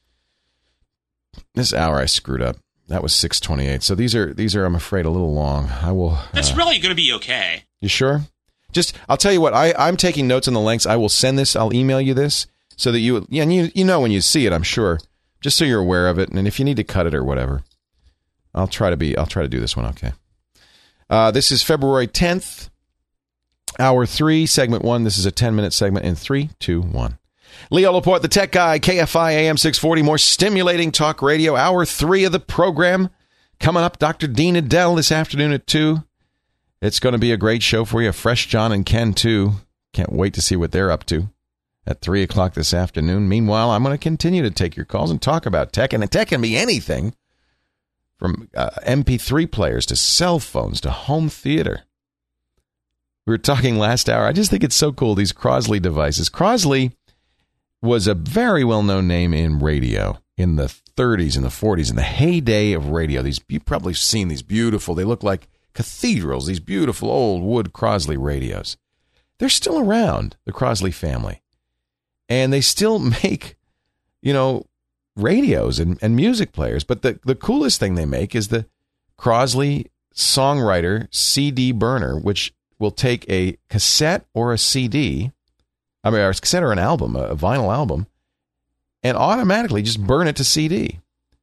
S3: this hour I screwed up. That was six twenty-eight. So these are, these are, I'm afraid, a little long. I will.
S10: That's
S3: uh,
S10: really going to be okay.
S3: You sure? Just, I'll tell you what, I, I'm taking notes on the lengths. I will send this, I'll email you this so that you, yeah, and you, you know when you see it, I'm sure, just so you're aware of it. And if you need to cut it or whatever, I'll try to be, I'll try to do this one okay. Uh, this is February tenth, hour three, segment one. This is a ten-minute segment in three, two, one. Leo Laporte, the tech guy, K F I A M six forty, more stimulating talk radio, hour three of the program. Coming up, Doctor Dean Edell this afternoon at two. It's going to be a great show for you. Fresh John and Ken, too. Can't wait to see what they're up to at three o'clock this afternoon. Meanwhile, I'm going to continue to take your calls and talk about tech. And tech can be anything from uh, M P three players to cell phones to home theater. We were talking last hour. I just think it's so cool, these Crosley devices. Crosley was a very well-known name in radio in the thirties and the forties, in the heyday of radio. These, you've probably seen these beautiful, they look like cathedrals, these beautiful old wood Crosley radios. They're still around, the Crosley family. And they still make, you know, radios and, and music players. But the, the coolest thing they make is the Crosley Songwriter C D burner, which will take a cassette or a C D, I mean, a cassette or an album, a vinyl album, and automatically just burn it to C D.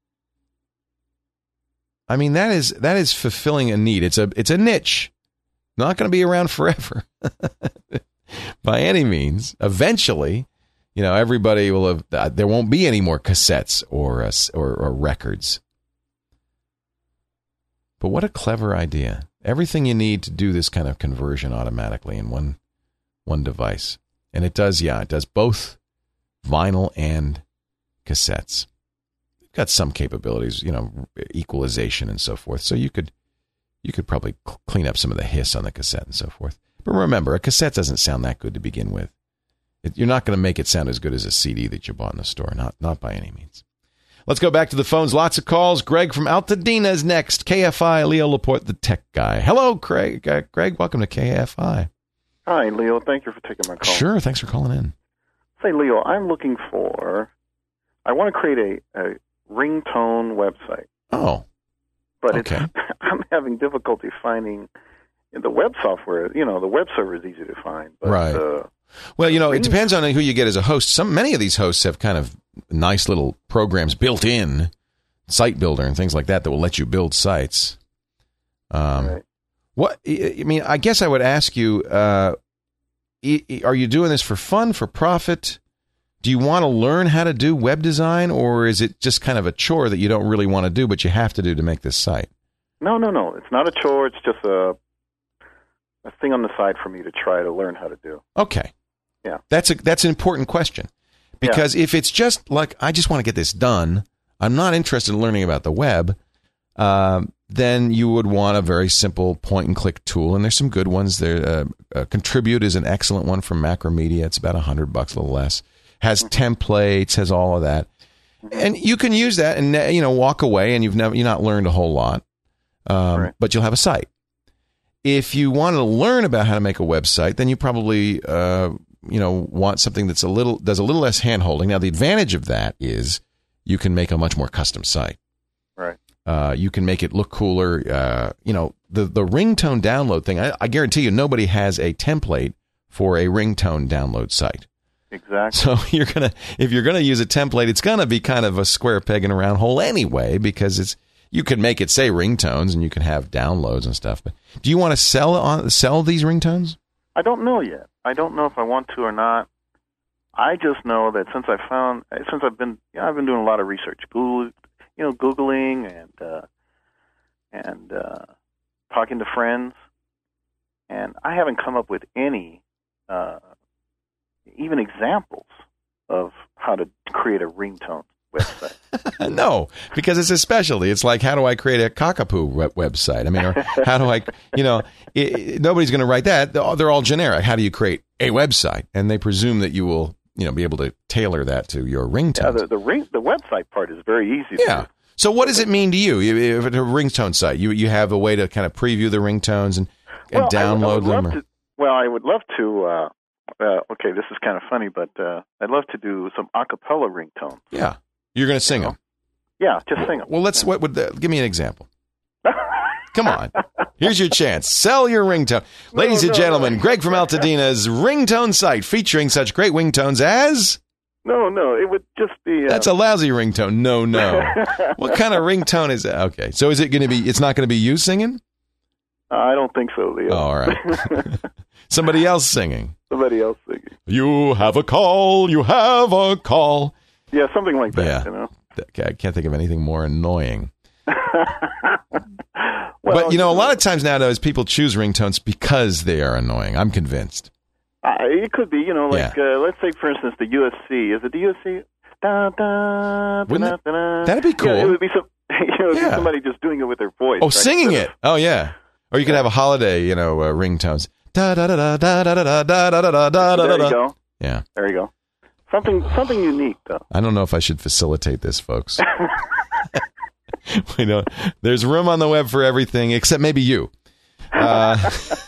S3: I mean, that is that is fulfilling a need. It's a it's a niche, not going to be around forever, by any means. Eventually, you know, everybody will have. Uh, there won't be any more cassettes or, uh, or or records. But what a clever idea! Everything you need to do this kind of conversion automatically in one one device, and it does. Yeah, it does both vinyl and cassettes. Got some capabilities, you know, equalization and so forth. So you could you could probably clean up some of the hiss on the cassette and so forth. But remember, a cassette doesn't sound that good to begin with. It, you're not going to make it sound as good as a C D that you bought in the store. Not not by any means. Let's go back to the phones. Lots of calls. Greg from Altadena is next. K F I, Leo Laporte, the tech guy. Hello, Craig. Uh, Greg, welcome to K F I.
S16: Hi, Leo. Thank you for taking my call.
S3: Sure. Thanks for calling in.
S16: Say, Leo, I'm looking for, I want to create a, a ringtone website.
S3: Oh.
S16: But
S3: okay.
S16: it's, I'm having difficulty finding the web software. You know, the web server is easy to find. But,
S3: right.
S16: Uh,
S3: well, you know, it depends on who you get as a host. Some Many of these hosts have kind of nice little programs built in, Site Builder and things like that, that will let you build sites. Um, right. What, I mean, I guess I would ask you, uh, are you doing this for fun, for profit? Do you want to learn how to do web design, or is it just kind of a chore that you don't really want to do, but you have to do to make this site?
S16: No, no, no. It's not a chore. It's just a a thing on the side for me to try to learn how to do.
S3: Okay.
S16: Yeah.
S3: That's a that's an important question. Because yeah. if it's just like, I just want to get this done, I'm not interested in learning about the web, um, then you would want a very simple point-and-click tool, and there's some good ones there. Uh, uh, Contribute is an excellent one from Macromedia. It's about a hundred bucks, a little less. Has templates, has all of that, and you can use that and you know walk away, and you've never you're not learned a whole lot, um, right. but you'll have a site. If you want to learn about how to make a website, then you probably uh, you know want something that's a little does a little less hand holding. Now the advantage of that is you can make a much more custom site.
S16: Right.
S3: Uh, you can make it look cooler. Uh, you know the the ringtone download thing. I, I guarantee you nobody has a template for a ringtone download site.
S16: Exactly.
S3: So you're gonna, if you're gonna use a template, it's gonna be kind of a square peg in a round hole anyway, because it's you can make it say ringtones and you can have downloads and stuff. But do you want to sell on sell these ringtones?
S16: I don't know yet. I don't know if I want to or not. I just know that since I found since I've been you know, I've been doing a lot of research, Google, you know, googling and uh, and uh, talking to friends, and I haven't come up with any. Uh, even examples of how to create a ringtone website.
S3: No, because it's a specialty. It's like, how do I create a cockapoo web- website? I mean, or how do I, you know, it, it, nobody's going to write that. They're all, they're all generic. How do you create a website? And they presume that you will you know, be able to tailor that to your ringtone.
S16: Yeah, the the ring the website part is very easy.
S3: Yeah.
S16: To
S3: So what does it mean to you? If it's a ringtone site, you you have a way to kind of preview the ringtones and, and
S16: well,
S3: download
S16: I would, I would
S3: them?
S16: love
S3: Or?
S16: to, well, I would love to. Uh, uh, okay, this is kind of funny, but uh, I'd love to do some a cappella ringtones.
S3: Yeah, you're going to sing them.
S16: Yeah, just sing them.
S3: Well, let's. What would the, give me an example? Come on, here's your chance. Sell your ringtone,
S16: No,
S3: ladies and
S16: no,
S3: gentlemen.
S16: no.
S3: Greg from Altadena's ringtone site featuring such great ringtones as.
S16: No, no, it would just be. Uh,
S3: That's a lousy ringtone. No, no. What kind of ringtone is that? Okay, so is it going to be? It's not going to be you singing.
S16: I don't think so, Leo.
S3: Oh, all right. Somebody else singing.
S16: Somebody else singing.
S3: You have a call. You have a call.
S16: Yeah, something like that.
S3: Yeah.
S16: You know.
S3: I can't think of anything more annoying.
S16: Well,
S3: but, you know, a lot of times nowadays people choose ringtones because they are annoying. I'm convinced.
S16: Uh, it could be, you know, like,
S3: Yeah.
S16: uh, let's say, for instance, the U S C. Is it the U S C? Da, da,
S3: Wouldn't
S16: da,
S3: it-
S16: da, da.
S3: that'd be cool.
S16: Yeah, it would be some, you know, it'd be
S3: Yeah.
S16: somebody just doing it with their voice.
S3: Oh,
S16: right?
S3: singing
S16: Instead
S3: it. Oh, yeah. Or you could have a holiday, you know, uh, ringtones. Da da da da da da da da da da da da
S16: of-
S3: da
S16: There
S3: da.
S16: you go.
S3: Yeah.
S16: There you go. Something, something unique, though.
S3: I don't know if I should facilitate this, folks. We don't. There's room on the web for everything except maybe you. Uh,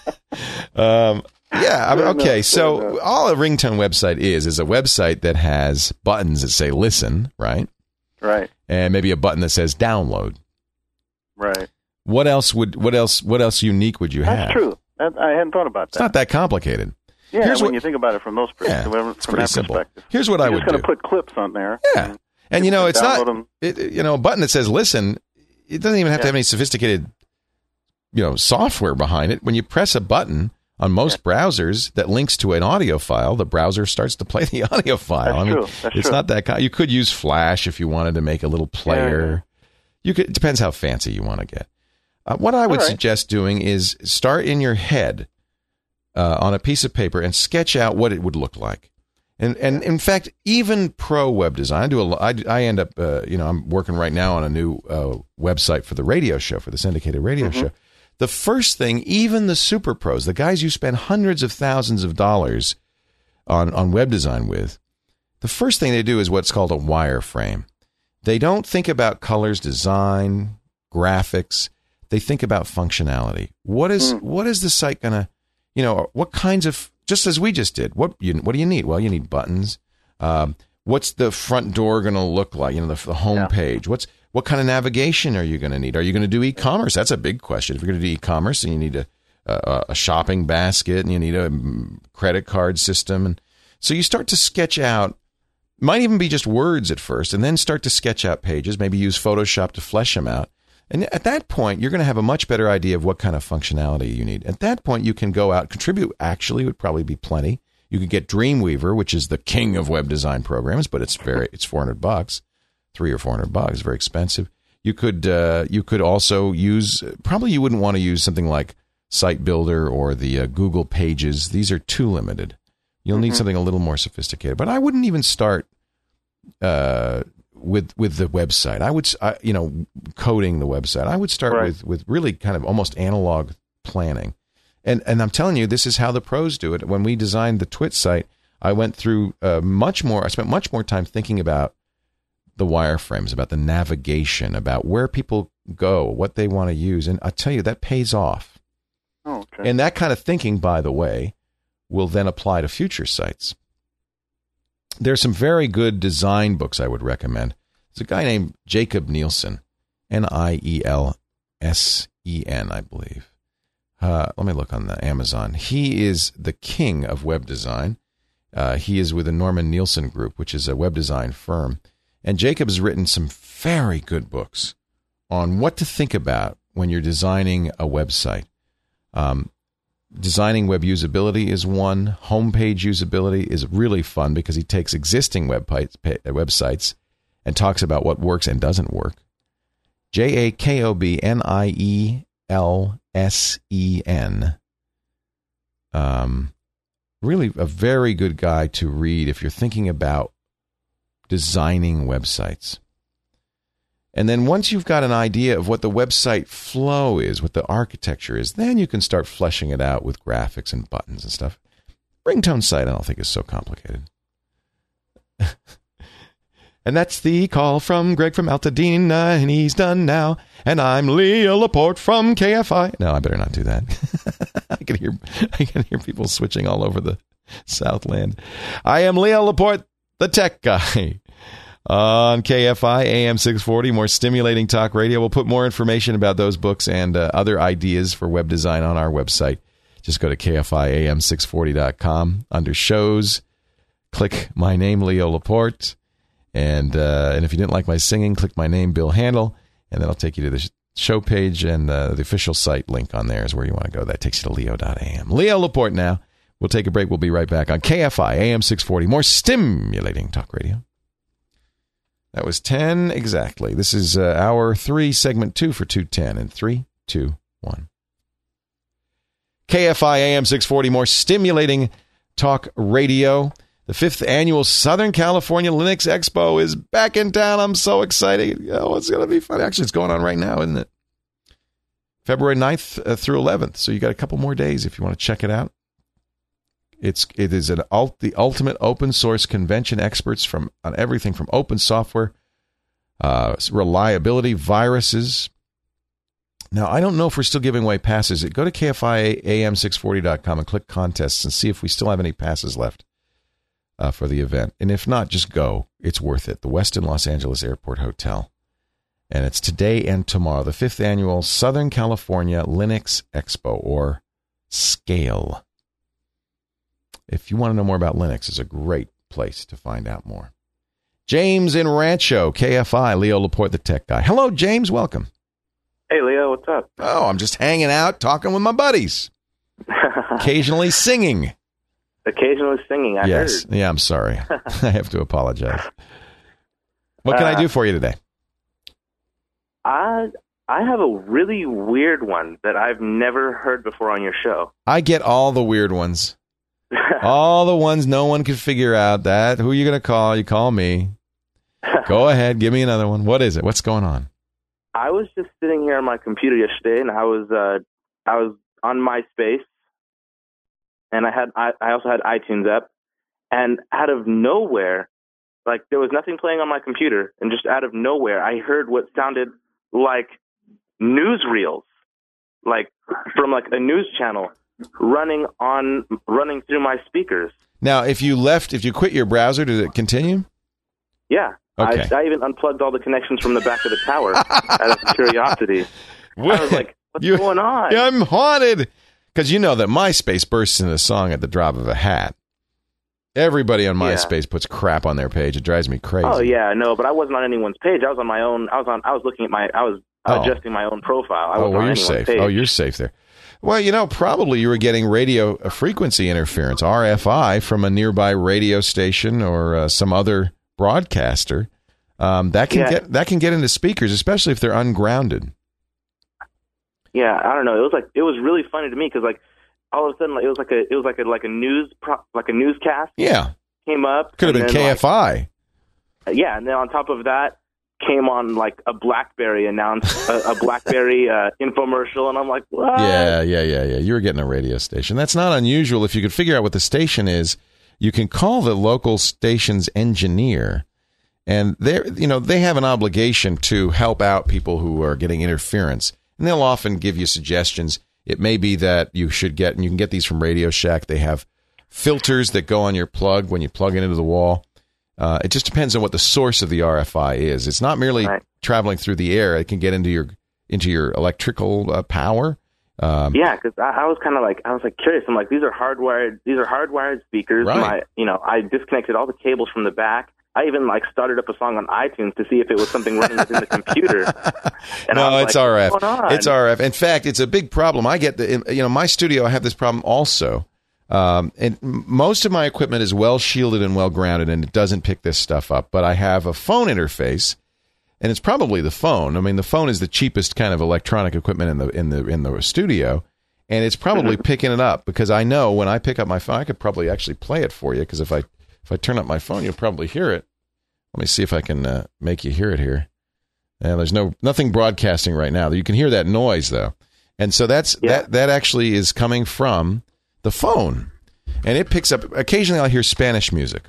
S3: um, yeah. I mean,
S16: Fair
S3: okay.
S16: enough,
S3: So
S16: fair enough.
S3: all a ringtone website is is a website that has buttons that say "listen," right,
S16: Right,
S3: and maybe a button that says "download."
S16: right.
S3: What else would? What else? What else unique would you have?
S16: That's true. That, I hadn't thought about
S3: It's
S16: that.
S3: not that complicated.
S16: Yeah,
S3: Here's
S16: when
S3: what-
S16: you think about it from those
S3: Yeah,
S16: perspectives,
S3: it's
S16: from
S3: pretty
S16: that
S3: simple.
S16: perspective.
S3: Here's what
S16: You're
S3: I would
S16: just going
S3: do.
S16: to put clips on there.
S3: Yeah. And, you know, it's not,
S16: download 'em.
S3: it, you know, a button that says listen, it doesn't even have to
S16: Yeah.
S3: have any sophisticated, you know, software behind it. When you press a button on most browsers that links to an audio file, the browser starts to play the audio file.
S16: That's
S3: I mean,
S16: true. That's
S3: it's
S16: true.
S3: not that kind. You could use Flash if you wanted to make a little player. You could, it depends how fancy you want to get. Uh, what I would
S16: All right.
S3: suggest doing is start in your head uh, on a piece of paper and sketch out what it would look like. And and in fact, even pro web design, I do a lo- I, I end up, uh, you know, I'm working right now on a new uh, website for the radio show, for the syndicated radio
S16: Mm-hmm.
S3: show. The first thing, even the super pros, the guys you spend hundreds of thousands of dollars on, on web design with, the first thing they do is what's called a wireframe. They don't think about colors, design, graphics. They think about functionality. What is
S16: Mm.
S3: what is the site going to, you know, what kinds of, just as we just did, what you what do you need? Well, you need buttons. Um, what's the front door going to look like? You know, the, the home
S16: Yeah.
S3: page. What's what kind of navigation are you going to need? Are you going to do e-commerce? That's a big question. If you're going to do e-commerce, then you need a a, a shopping basket and you need a mm, credit card system, and so you start to sketch out. Might even be just words at first, and then start to sketch out pages. Maybe use Photoshop to flesh them out. And at that point, you're going to have a much better idea of what kind of functionality you need. At that point, you can go out, contribute. Actually, would probably be plenty. You could get Dreamweaver, which is the king of web design programs, but it's very it's four hundred bucks, three or four hundred bucks, very expensive. You could uh, you could also use probably you wouldn't want to use something like Site Builder or the uh, Google Pages. These are too limited. You'll need
S16: Mhm.
S3: something a little more sophisticated. But I wouldn't even start uh, with with the website. I would, s- I, you know, coding the website. I would start
S16: Right.
S3: with with really kind of almost analog planning. And and I'm telling you, this is how the pros do it. When we designed the Twit site, I went through uh, much more. I spent much more time thinking about the wireframes, about the navigation, about where people go, what they want to use. And I tell you, that pays off.
S16: Oh, okay.
S3: And that kind of thinking, by the way, will then apply to future sites. There's some very good design books I would recommend. There's a guy named Jacob Nielsen, N I E L S E N, I believe. Uh, let me look on the Amazon. He is the king of web design. Uh, he is with the Norman Nielsen Group, which is a web design firm. And Jacob has written some very good books on what to think about when you're designing a website. Um, designing web usability is one. Homepage usability is really fun because he takes existing web pi- pa- websites and talks about what works and doesn't work. J A C O B N I E L S E N. Um, really a very good guy to read if you're thinking about designing websites. And then once you've got an idea of what the website flow is, what the architecture is, then you can start fleshing it out with graphics and buttons and stuff. Ringtone site, I don't think, is so complicated. And that's the call from Greg from Altadena, and he's done now. And I'm Leo Laporte from K F I. No, I better not do that. I can hear I can hear people switching all over the Southland. I am Leo Laporte, the tech guy, on K F I A M six forty. More stimulating talk radio. We'll put more information about those books and uh, other ideas for web design on our website. Just go to K F I A M six forty dot com. Under shows, click my name, Leo Laporte. And uh, and if you didn't like my singing, click my name, Bill Handel, and that'll take you to the show page, and uh, the official site link on there is where you want to go. That takes you to leo dot a m. Leo Laporte now. We'll take a break. We'll be right back on K F I A M six forty. More stimulating talk radio. That was ten exactly. This is uh, hour three, segment two for two ten. And three, two, one. K F I A M six forty. More stimulating talk radio. The fifth annual Southern California Linux Expo is back in town. I'm so excited. Oh, it's going to be fun. Actually, it's going on right now, isn't it? February ninth uh, through eleventh. So you got a couple more days if you want to check it out. It's it is an ult, the ultimate open source convention. Experts from on everything from open software, uh, reliability, viruses. Now, I don't know if we're still giving away passes. Go to K F I A M six forty dot com and click contests and see if we still have any passes left. Uh, for the event. And if not, just go. It's worth it. The Westin Los Angeles Airport Hotel. And it's today and tomorrow. The fifth annual Southern California Linux Expo, or SCALE. If you want to know more about Linux, it's a great place to find out more. James in Rancho, K F I, Leo Laporte, the tech guy. Hello, James. Welcome.
S17: Hey, Leo. What's up?
S3: Oh, I'm just hanging out, talking with my buddies. Occasionally singing.
S17: Occasionally singing, I
S3: yes.
S17: heard.
S3: Yeah, I'm sorry. I have to apologize. What can uh, I do for you today?
S17: I I have a really weird one that I've never heard before on your show.
S3: I get all the weird ones. All the ones no one could figure out. That who are you going to call? You call me. Go ahead. Give me another one. What is it? What's going on?
S17: I was just sitting here on my computer yesterday, and I was uh, I was on MySpace. And I had I, I also had iTunes up, and out of nowhere, like there was nothing playing on my computer, and just out of nowhere, I heard what sounded like newsreels, like from like a news channel, running on running through my speakers.
S3: Now, if you left, if you quit your browser, did it continue?
S17: Yeah,
S3: okay.
S17: I, I even unplugged all the connections from the back of the tower out of curiosity. I was like, "What's
S3: you,
S17: going on?"
S3: I'm haunted. Because you know that MySpace bursts into song at the drop of a hat. Everybody on MySpace yeah. puts crap on their page. It drives me crazy.
S17: Oh yeah, no, but I wasn't on anyone's page. I was on my own. I was on. I was looking at my. I was oh. adjusting my own profile. I
S3: oh,
S17: wasn't
S3: well,
S17: on
S3: you're
S17: anyone's
S3: safe.
S17: page.
S3: Oh, you're safe there. Well, you know, probably you were getting radio frequency interference, R F I, from a nearby radio station or uh, some other broadcaster. Um, that can
S17: yeah.
S3: get that can get into speakers, especially if they're ungrounded.
S17: Yeah, I don't know. It was like it was really funny to me because like. All of a sudden, like, it was like a it was like a like a news pro, like a newscast.
S3: Yeah,
S17: came up.
S3: Could have been K F I.
S17: Like, yeah, and then on top of that, came on like a BlackBerry announced a, a BlackBerry uh, infomercial, and I'm like, what?
S3: Yeah, yeah, yeah, yeah. You were getting a radio station. That's not unusual. If you could figure out what the station is, you can call the local station's engineer, and they you know they have an obligation to help out people who are getting interference, and they'll often give you suggestions. It may be that you should get, and you can get these from Radio Shack. They have filters that go on your plug when you plug it into the wall. Uh, it just depends on what the source of the R F I is. It's not merely right. traveling through the air. It can get into your into your electrical uh, power. Um,
S17: yeah, because I, I was kind of like I was like curious. I'm like, these are hardwired. These are hardwired speakers.
S3: Right.
S17: My, you know, I disconnected all the cables from the back. I even like started up a song on iTunes to see if it was something running within the computer. And
S3: no, it's
S17: like,
S3: R F.
S17: What's going on?
S3: It's R F. In fact, it's a big problem. I get the, you know, my studio, I have this problem also. Um, and most of my equipment is well shielded and well grounded, and it doesn't pick this stuff up. But I have a phone interface, and it's probably the phone. I mean, the phone is the cheapest kind of electronic equipment in the in the in the studio, and it's probably picking it up because I know when I pick up my phone, I could probably actually play it for you because if I if I turn up my phone, you'll probably hear it. Let me see if I can uh, make you hear it here. And there's no nothing broadcasting right now. You can hear that noise though, and so that's yeah. that that actually is coming from the phone. and it picks up. Occasionally, I'll hear Spanish music.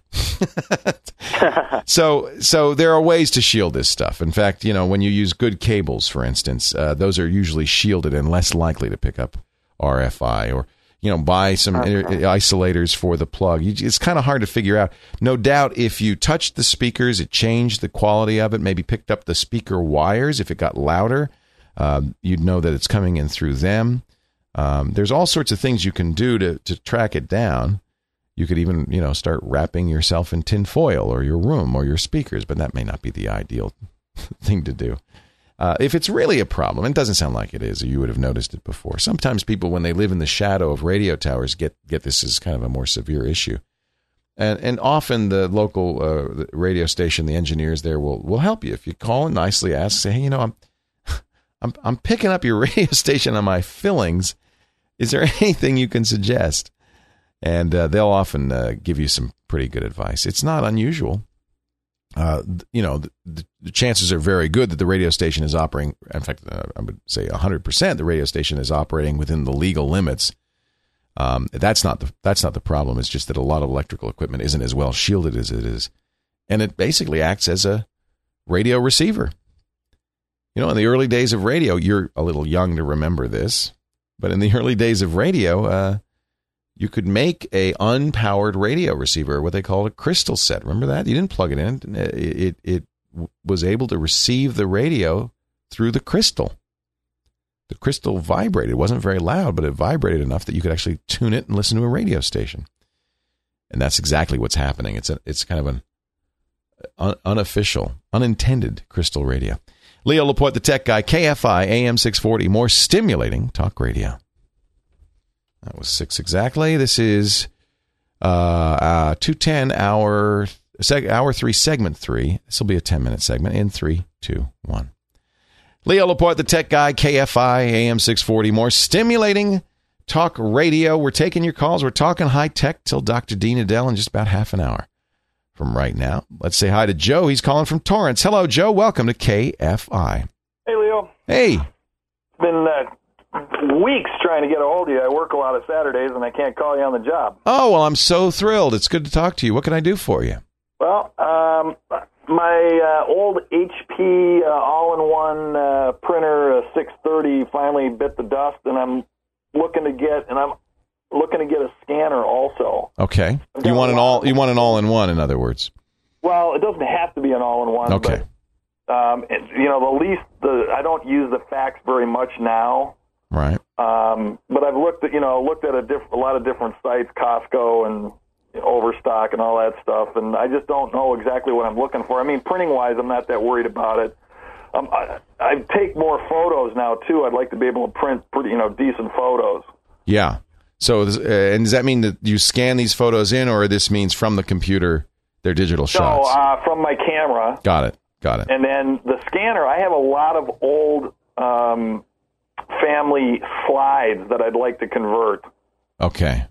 S3: so, so there are ways to shield this stuff. In fact, you know, when you use good cables, for instance, uh, those are usually shielded and less likely to pick up R F I, or you know, buy some okay. isolators for the plug. You, it's kind of hard to figure out. No doubt, if you touched the speakers, it changed the quality of it. Maybe picked up the speaker wires. If it got louder, um, you'd know that it's coming in through them. Um, there's all sorts of things you can do to to track it down. You could even, you know, start wrapping yourself in tin foil, or your room, or your speakers, but that may not be the ideal thing to do. Uh, if it's really a problem, it doesn't sound like it is, or you would have noticed it before. Sometimes people, when they live in the shadow of radio towers, get, get this as kind of a more severe issue. And and often the local uh, radio station, the engineers there will, will help you. If you call and nicely ask, say, hey, you know, I'm, I'm, I'm picking up your radio station on my fillings. Is there anything you can suggest? And uh, they'll often uh, give you some pretty good advice. It's not unusual. Uh, you know, the, the chances are very good that the radio station is operating. In fact, uh, I would say one hundred percent the radio station is operating within the legal limits. Um, that's not the that's not the problem. It's just that a lot of electrical equipment isn't as well shielded as it is, and it basically acts as a radio receiver. You know, in the early days of radio, you're a little young to remember this, but in the early days of radio, uh, you could make a unpowered radio receiver, what they called a crystal set. Remember that? You didn't plug it in. It, it, it was able to receive the radio through the crystal. The crystal vibrated. It wasn't very loud, but it vibrated enough that you could actually tune it and listen to a radio station. And that's exactly what's happening. It's a, it's kind of an un, unofficial, unintended crystal radio. Leo Laporte, the tech guy, K F I, A M six forty, more stimulating talk radio. That was six exactly. This is uh, uh, two ten, hour, seg- hour three, segment three. This will be a ten-minute segment in three, two, one. Leo Laporte, the tech guy, K F I, A M six forty, more stimulating talk radio. We're taking your calls. We're talking high-tech till Doctor Dean Adele in just about half an hour from right now. Let's say hi to Joe. He's calling from Torrance. Hello, Joe. Welcome to K F I.
S18: Hey, Leo.
S3: Hey.
S18: It's been uh, weeks trying to get a hold of you. I work a lot of Saturdays, and I can't call you on the job.
S3: Oh, well, I'm so thrilled. It's good to talk to you. What can I do for you?
S18: Well, um, my uh, old H P uh, all-in-one uh, printer, uh, six thirty, finally bit the dust, and I'm looking to get, and I'm looking to get a scanner also.
S3: Okay. You want an all you want an all-in-one, in other words.
S18: Well, it doesn't have to be an all-in-one.
S3: Okay.
S18: But, um, it, you know, the least the I don't use the fax very much now.
S3: Right.
S18: Um, but I've looked at you know looked at a, diff- a lot of different sites, Costco and Overstock and all that stuff, and I just don't know exactly what I'm looking for. I mean, printing-wise, I'm not that worried about it. Um, I, I take more photos now too. I'd like to be able to print pretty, you know, decent photos.
S3: Yeah. So, uh, and does that mean that you scan these photos in, or this means from the computer, they're digital shots?
S18: No, uh, from my camera.
S3: Got it. Got it.
S18: And then the scanner, I have a lot of old um, family slides that I'd like to convert.
S3: Okay.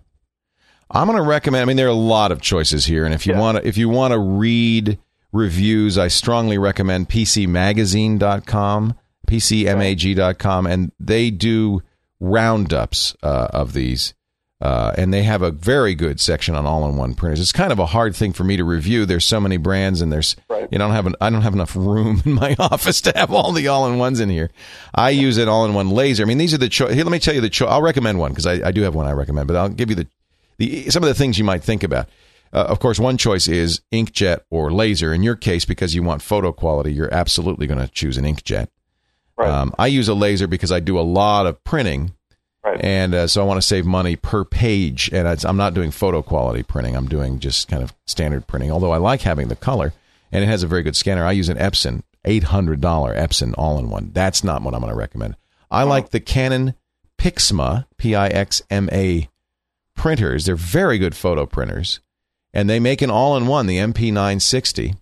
S3: I'm going to recommend, I mean, there are a lot of choices here, and if you yeah. want to, if you want to read reviews, I strongly recommend P C magazine dot com, P C mag dot com, and they do roundups uh, of these, uh, and they have a very good section on all-in-one printers. It's kind of a hard thing for me to review. There's so many brands, and there's right. you know, I don't have an, I don't have enough room in my office to have all the all-in-ones in here. I use an all-in-one laser. I mean, these are the cho- here. Let me tell you the cho- I'll recommend one because I, I do have one I recommend, but I'll give you the. The, some of the things you might think about. Uh, of course, one choice is inkjet or laser. In your case, because you want photo quality, you're absolutely going to choose an inkjet. Right. Um, I use a laser because I do a lot of printing, right. and uh, so I want to save money per page. And it's, I'm not doing photo quality printing. I'm doing just kind of standard printing, although I like having the color, and it has a very good scanner. I use an Epson, eight hundred dollars Epson all-in-one. That's not what I'm going to recommend. I oh. like the Canon Pixma, P I X M A printers. They're very good photo printers, and they make an all-in-one, the M P nine sixty,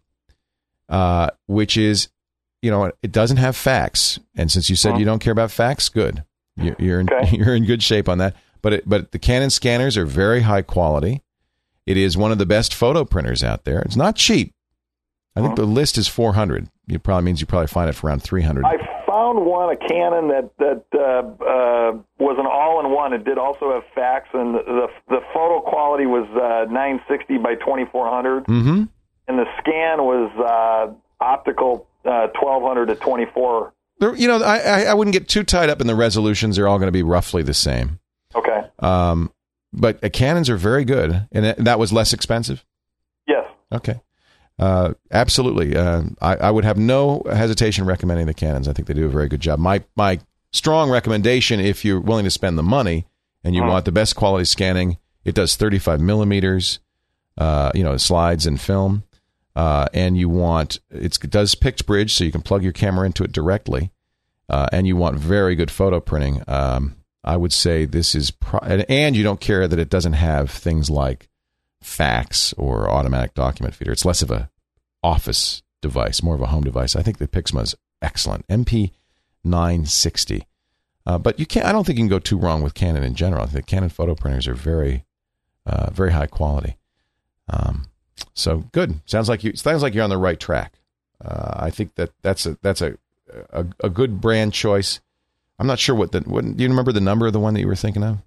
S3: uh, which is, you know, it doesn't have fax. And since you said uh-huh. you don't care about fax, good. You're, you're in okay. you're in good shape on that. But it, but the Canon scanners are very high quality. It is one of the best photo printers out there. It's not cheap. I think uh-huh. the list is four hundred. It probably means you probably find it for around three hundred.
S18: I found one, a Canon that that uh, uh, was an all-in-one. It did also have fax, and the the, the photo quality was uh, nine sixty by twenty-four hundred,
S3: mm-hmm.
S18: and the scan was uh, optical uh, twelve hundred to twenty-four.
S3: There, you know, I, I wouldn't get too tied up in the resolutions. They're all going to be roughly the same.
S18: Okay.
S3: Um, but uh, Canons are very good, and it, that was less expensive?
S18: Yes.
S3: Okay. Uh, absolutely. Uh, I, I would have no hesitation recommending the Canons. I think they do a very good job. My my strong recommendation, if you're willing to spend the money and you mm. want the best quality scanning, it does thirty-five millimeters, uh, you know, slides and film. Uh, and you want, it's, it does PictBridge, so you can plug your camera into it directly. Uh, and you want very good photo printing. Um, I would say this is, pro- and, and you don't care that it doesn't have things like fax or automatic document feeder. It's less of a office device, more of a home device. I think the Pixma is excellent. M P nine sixty. Uh, but you can't, I don't think you can go too wrong with Canon in general. I think Canon photo printers are very, uh, very high quality. Um, so good. Sounds like you, sounds like you're on the right track. Uh, I think that that's a, that's a, a, a good brand choice. I'm not sure what the, what, do you remember the number of the one that you were thinking of?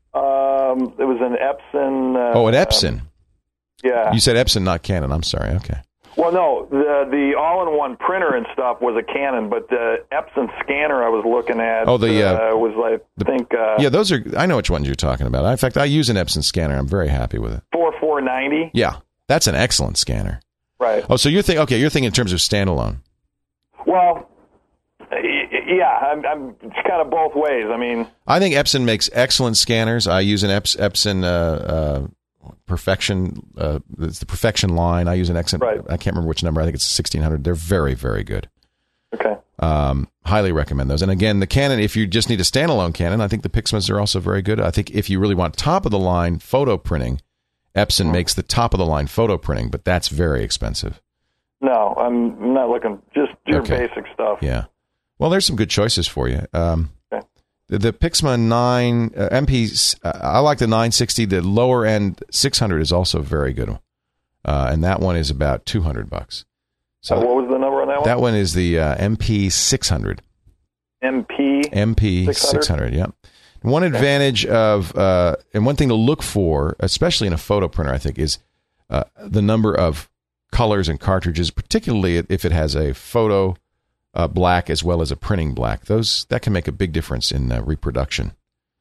S18: Um, it was an Epson. Uh,
S3: oh, an Epson.
S18: Um, yeah.
S3: You said Epson, not Canon. I'm sorry. Okay.
S18: Well, no, the the all-in-one printer and stuff was a Canon, but the Epson scanner I was looking at
S3: oh, the, uh,
S18: uh, was like, I think... Uh,
S3: yeah, those are... I know which ones you're talking about. In fact, I use an Epson scanner. I'm very happy with it.
S18: forty-four ninety?
S3: Yeah, that's an excellent scanner.
S18: Right.
S3: Oh, so you're thinking... Okay, you're thinking in terms of standalone.
S18: Well, yeah, I'm, I'm, it's kind of both ways. I mean...
S3: I think Epson makes excellent scanners. I use an Eps, Epson... Uh, uh, Perfection, uh, it's the Perfection line. I use an Epson.
S18: Right.
S3: I can't remember which number. I think it's sixteen hundred. They're very, very good.
S18: Okay.
S3: Um, highly recommend those. And again, the Canon, if you just need a standalone Canon, I think the Pixmas are also very good. I think if you really want top of the line photo printing, Epson mm. makes the top of the line photo printing, but that's very expensive.
S18: No, I'm not looking, just your
S3: okay.
S18: basic stuff.
S3: Yeah. Well, there's some good choices for you. Um, okay. The, the Pixma nine uh, M P, uh, I like the nine sixty. The lower end six hundred is also very good, uh, and that one is about two hundred bucks. So
S18: uh, what was the number on that one?
S3: That one is the uh, M P six hundred.
S18: M P
S3: M P six hundred. Yep. One okay. advantage of uh, and one thing to look for, especially in a photo printer, I think, is uh, the number of colors and cartridges, particularly if it has a photo. Uh, black as well as a printing black. Those that can make a big difference in uh, reproduction.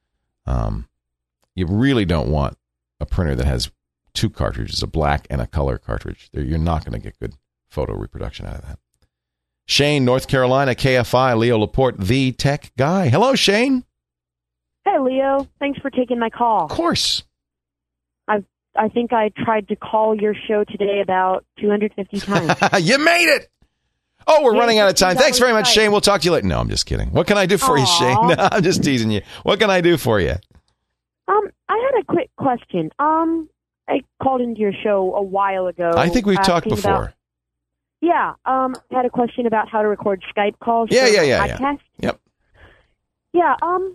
S3: Um, you really don't want a printer that has two cartridges, a black and a color cartridge. You're not going to get good photo reproduction out of that. Shane, North Carolina, K F I, Leo Laporte, the tech guy. Hello, Shane.
S19: Hey, Leo. Thanks for taking my call.
S3: Of course.
S19: I I think I tried to call your show today about two hundred fifty times.
S3: You made it. Oh, we're yeah, running out of time. Thanks very much, right. Shane. We'll talk to you later. No, I'm just kidding. What can I do for Aww. you, Shane? No, I'm just teasing you. What can I do for you?
S19: Um, I had a quick question. Um, I called into your show a while ago.
S3: I think we've talked before.
S19: About, yeah. Um, I had a question about how to record Skype calls.
S3: Yeah,
S19: for
S3: yeah, yeah,
S19: podcast.
S3: yeah. Yep.
S19: Yeah. Um.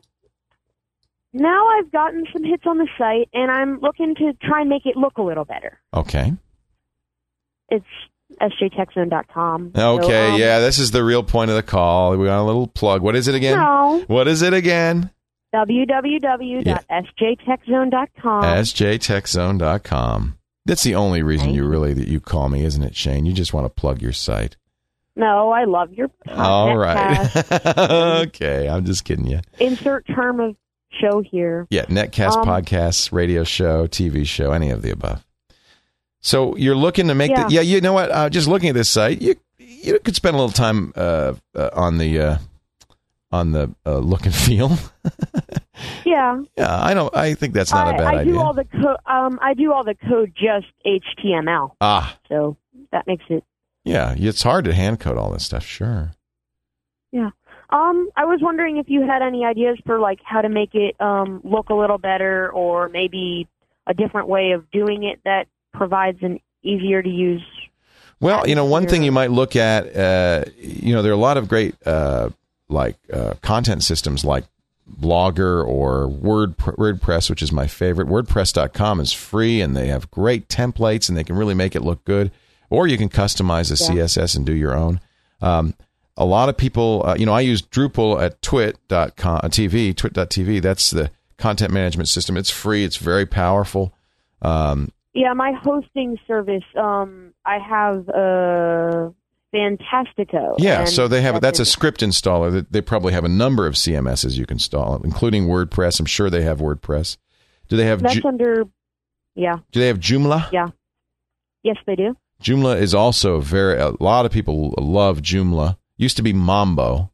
S19: Now I've gotten some hits on the site, and I'm looking to try and make it look a little better.
S3: Okay.
S19: It's S J Tech Zone dot com.
S3: Okay,
S19: so, um,
S3: yeah, this is the real point of the call. We got a little plug. What is it again?
S19: No.
S3: What is it again?
S19: w w w dot s j tech zone dot com.
S3: s j tech zone dot com. That's the only reason you really that you call me, isn't it, Shane? You just want to plug your site.
S19: No, I love your podcast.
S3: All right. Okay, I'm just kidding you.
S19: Insert term of show here.
S3: Yeah, Netcast,
S19: um,
S3: podcasts, radio show, T V show, any of the above. So you're looking to make
S19: yeah.
S3: the yeah. You know what? Uh, just looking at this site, you you could spend a little time uh, uh, on the uh, on the uh, look and feel.
S19: yeah.
S3: Yeah, I don't. I think that's not
S19: I,
S3: a bad
S19: I
S3: idea.
S19: do all the code. Um, I do all the code just H T M L.
S3: Ah.
S19: So that makes it.
S3: Yeah, it's hard to hand code all this stuff. Sure.
S19: Yeah. Um, I was wondering if you had any ideas for like how to make it um look a little better, or maybe a different way of doing it that provides an easier to use.
S3: Well, you know, one thing you might look at, uh, you know, there are a lot of great uh, like uh, content systems like Blogger or Word WordPress, which is my favorite. WordPress dot com is free, and they have great templates, and they can really make it look good. Or you can customize the yeah. C S S and do your own. Um, a lot of people, uh, you know, I use Drupal at twit dot com, uh, T V, twit dot T V. That's the content management system. It's free. It's very powerful. Um,
S19: yeah, my hosting service, um, I have uh, Fantastico.
S3: yeah,
S19: and
S3: so they have that's a
S19: in-
S3: script installer. They, they probably have a number of C M Ss you can install, including WordPress. I'm sure they have WordPress. Do they have?
S19: That's
S3: Ju-
S19: under, yeah.
S3: Do they have Joomla?
S19: Yeah. Yes, they do.
S3: Joomla is also very. A lot of people love Joomla. Used to be Mambo,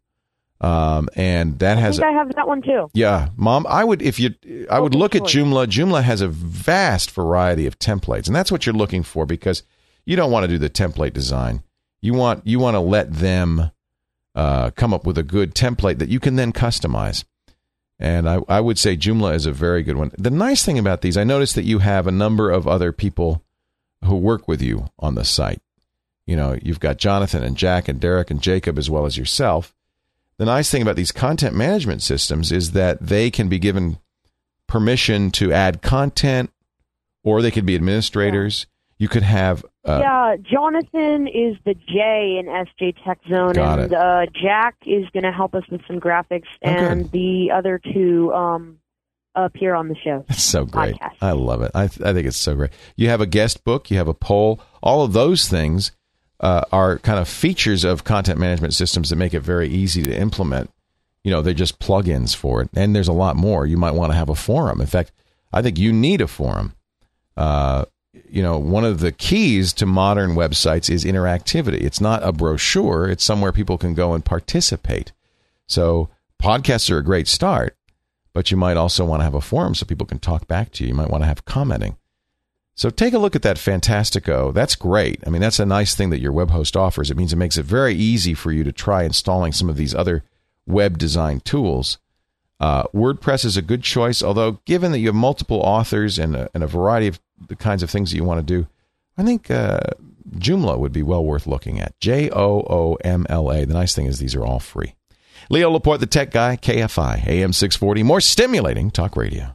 S3: um, and that
S19: I
S3: has.
S19: think I have that one too.
S3: Yeah, Mom. I would if you. I would
S19: Open
S3: look at
S19: source.
S3: Joomla. Joomla has a vast variety of templates, and that's what you're looking for because you don't want to do the template design. You want you want to let them uh, come up with a good template that you can then customize. And I, I would say Joomla is a very good one. The nice thing about these, I noticed that you have a number of other people who work with you on the site. You know, you've got Jonathan and Jack and Derek and Jacob as well as yourself. The nice thing about these content management systems is that they can be given permission to add content, or they could be administrators. You could have... Uh,
S19: yeah, Jonathan is the J in S J Tech Zone,
S3: Got
S19: and
S3: it.
S19: uh, Jack is going to help us with some graphics,
S3: Oh,
S19: and
S3: good.
S19: the other two um, appear on the show.
S3: It's so great.
S19: Podcast.
S3: I love it. I, th- I think it's so great. You have a guest book. You have a poll. All of those things uh, are kind of features of content management systems that make it very easy to implement. You know, they're just plugins for it. And there's a lot more. You might want to have a forum. In fact, I think you need a forum. Uh, you know, one of the keys to modern websites is interactivity. It's not a brochure. It's somewhere people can go and participate. So podcasts are a great start, but you might also want to have a forum so people can talk back to you. You might want to have commenting. So take a look at that Fantastico. That's great. I mean, that's a nice thing that your web host offers. It means it makes it very easy for you to try installing some of these other web design tools. Uh, WordPress is a good choice, although given that you have multiple authors and a, and a variety of the kinds of things that you want to do, I think uh, Joomla would be well worth looking at. J O O M L A. The nice thing is these are all free. Leo Laporte, the tech guy, K F I, A M six forty. More stimulating talk radio.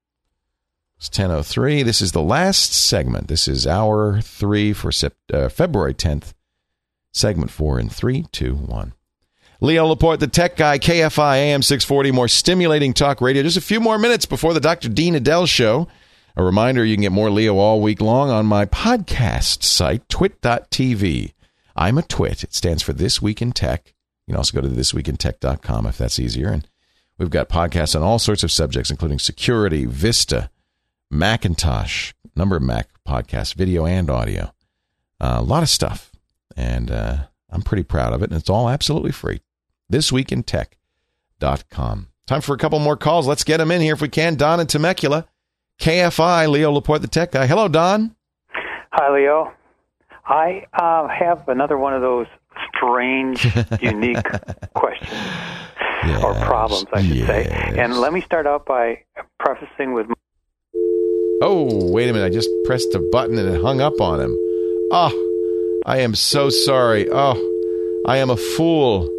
S3: It's ten oh three. This is the last segment. This is hour three for sept- uh, February tenth. Segment four in three, two, one. Leo Laporte, the tech guy, K F I, A M six forty. More stimulating talk radio. Just a few more minutes before the Doctor Dean Adele show. A reminder, you can get more Leo all week long on my podcast site, twit dot T V. I'm a twit. It stands for This Week in Tech. You can also go to this week in tech dot com if that's easier. And we've got podcasts on all sorts of subjects, including security, Vista, Macintosh, number of Mac podcasts, video and audio. Uh, a lot of stuff. And uh, I'm pretty proud of it. And it's all absolutely free. this week in tech dot com. Time for a couple more calls. Let's get them in here if we can. Don in Temecula. K F I, Leo Laporte, the tech guy. Hello, Don.
S20: Hi, Leo. I uh, have another one of those strange, unique questions
S3: yes,
S20: or problems, I should
S3: yes.
S20: say. And let me start out by prefacing with...
S3: Oh, wait a minute. I just pressed a button and it hung up on him. Oh, I am so sorry. Oh, I am a fool.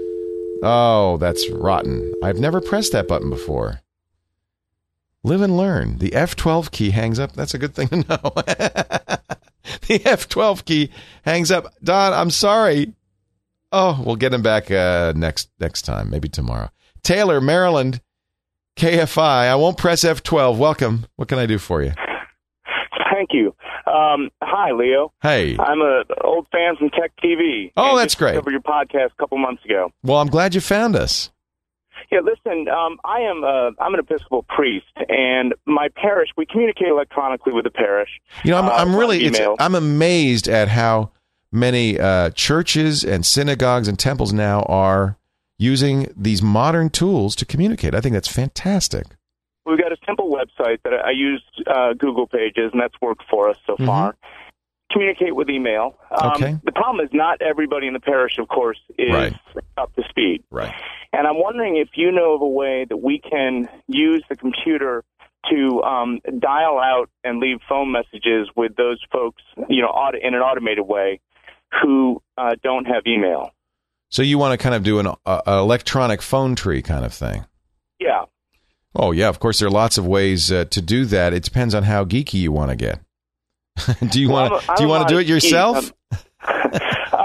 S3: Oh, that's rotten. I've never pressed that button before. Live and learn. The F twelve key hangs up. That's a good thing to know. The F twelve key hangs up. Don, I'm sorry. Oh, we'll get him back uh, next next time, maybe tomorrow. Taylor, Maryland, K F I. I won't press F twelve. Welcome. What can I do for you?
S21: Thank you. Um, hi, Leo.
S3: Hey.
S21: I'm an old fan from Tech T V.
S3: Oh,
S21: and
S3: that's
S21: just
S3: great.
S21: Discovered your podcast a couple months ago.
S3: Well, I'm glad you found us.
S21: Yeah, listen, um, I am uh, I'm an Episcopal priest, and my parish, we communicate electronically with the parish.
S3: You know, I'm,
S21: uh,
S3: I'm really,
S21: by
S3: it's,
S21: email.
S3: I'm amazed at how many uh, churches and synagogues and temples now are using these modern tools to communicate. I think that's fantastic.
S21: We've got a simple website that I use uh, Google Pages, and that's worked for us so
S3: Mm-hmm.
S21: far. Communicate with email. Um,
S3: Okay.
S21: The problem is not everybody in the parish, of course, is
S3: Right.
S21: up to speed.
S3: Right.
S21: And I'm wondering if you know of a way that we can use the computer to um, dial out and leave phone messages with those folks, you know, auto, in an automated way, who uh, don't have email.
S3: So you want to kind of do an uh, electronic phone tree kind of thing?
S21: Yeah.
S3: Oh, yeah. Of course, there are lots of ways uh, to do that. It depends on how geeky you want to get. do you
S21: Well,
S3: want
S21: I'm a-
S3: to do you
S21: I'm
S3: want
S21: a
S3: to do
S21: lot
S3: it
S21: of geek.
S3: yourself?
S21: Um,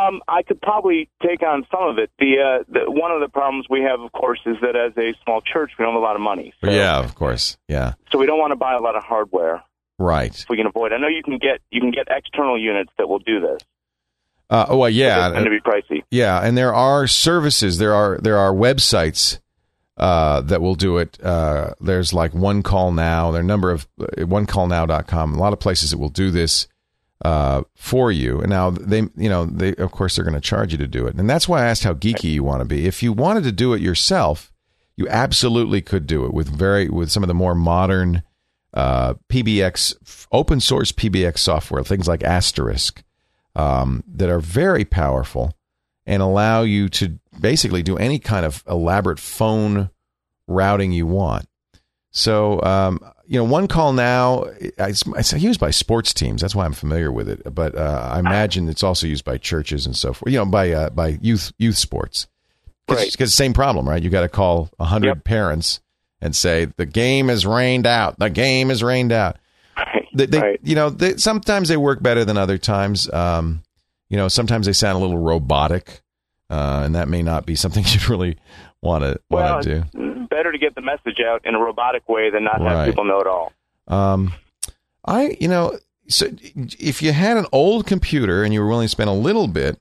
S21: Um, I could probably take on some of it. The, uh, the one of the problems we have, of course, is that as a small church, we don't have a lot of money.
S3: So, yeah, of course. Yeah.
S21: So we don't want to buy a lot of hardware.
S3: Right.
S21: If we can avoid. I know you can get you can get external units that will do this.
S3: Uh, oh, well, yeah.
S21: It's going to be pricey.
S3: Yeah, and there are services. There are there are websites uh, that will do it. Uh, there's like One Call Now. There are a number of uh, one call now dot com. A lot of places that will do this uh, for you. And now they, you know, they of course they're going to charge you to do it. And that's why I asked how geeky you want to be. If you wanted to do it yourself, you absolutely could do it with very with some of the more modern uh, P B X open source P B X software, things like Asterisk, um, that are very powerful and allow you to basically do any kind of elaborate phone routing you want. So, um, you know, One Call Now, it's, it's used by sports teams. That's why I'm familiar with it. But uh, I imagine it's also used by churches and so forth, you know, by uh, by youth youth sports. Because
S21: right.
S3: the same problem, right? You got to call one hundred yep. parents and say, the game is rained out. The game is rained out.
S21: Right.
S3: They, they,
S21: right.
S3: You know, they, sometimes they work better than other times. Um, you know, sometimes they sound a little robotic, uh, and that may not be something you really want to
S21: well,
S3: want to do.
S21: It's better to get the message out in a robotic way than not
S3: Right.
S21: have people know it all.
S3: Um, I, you know, so if you had an old computer and you were willing to spend a little bit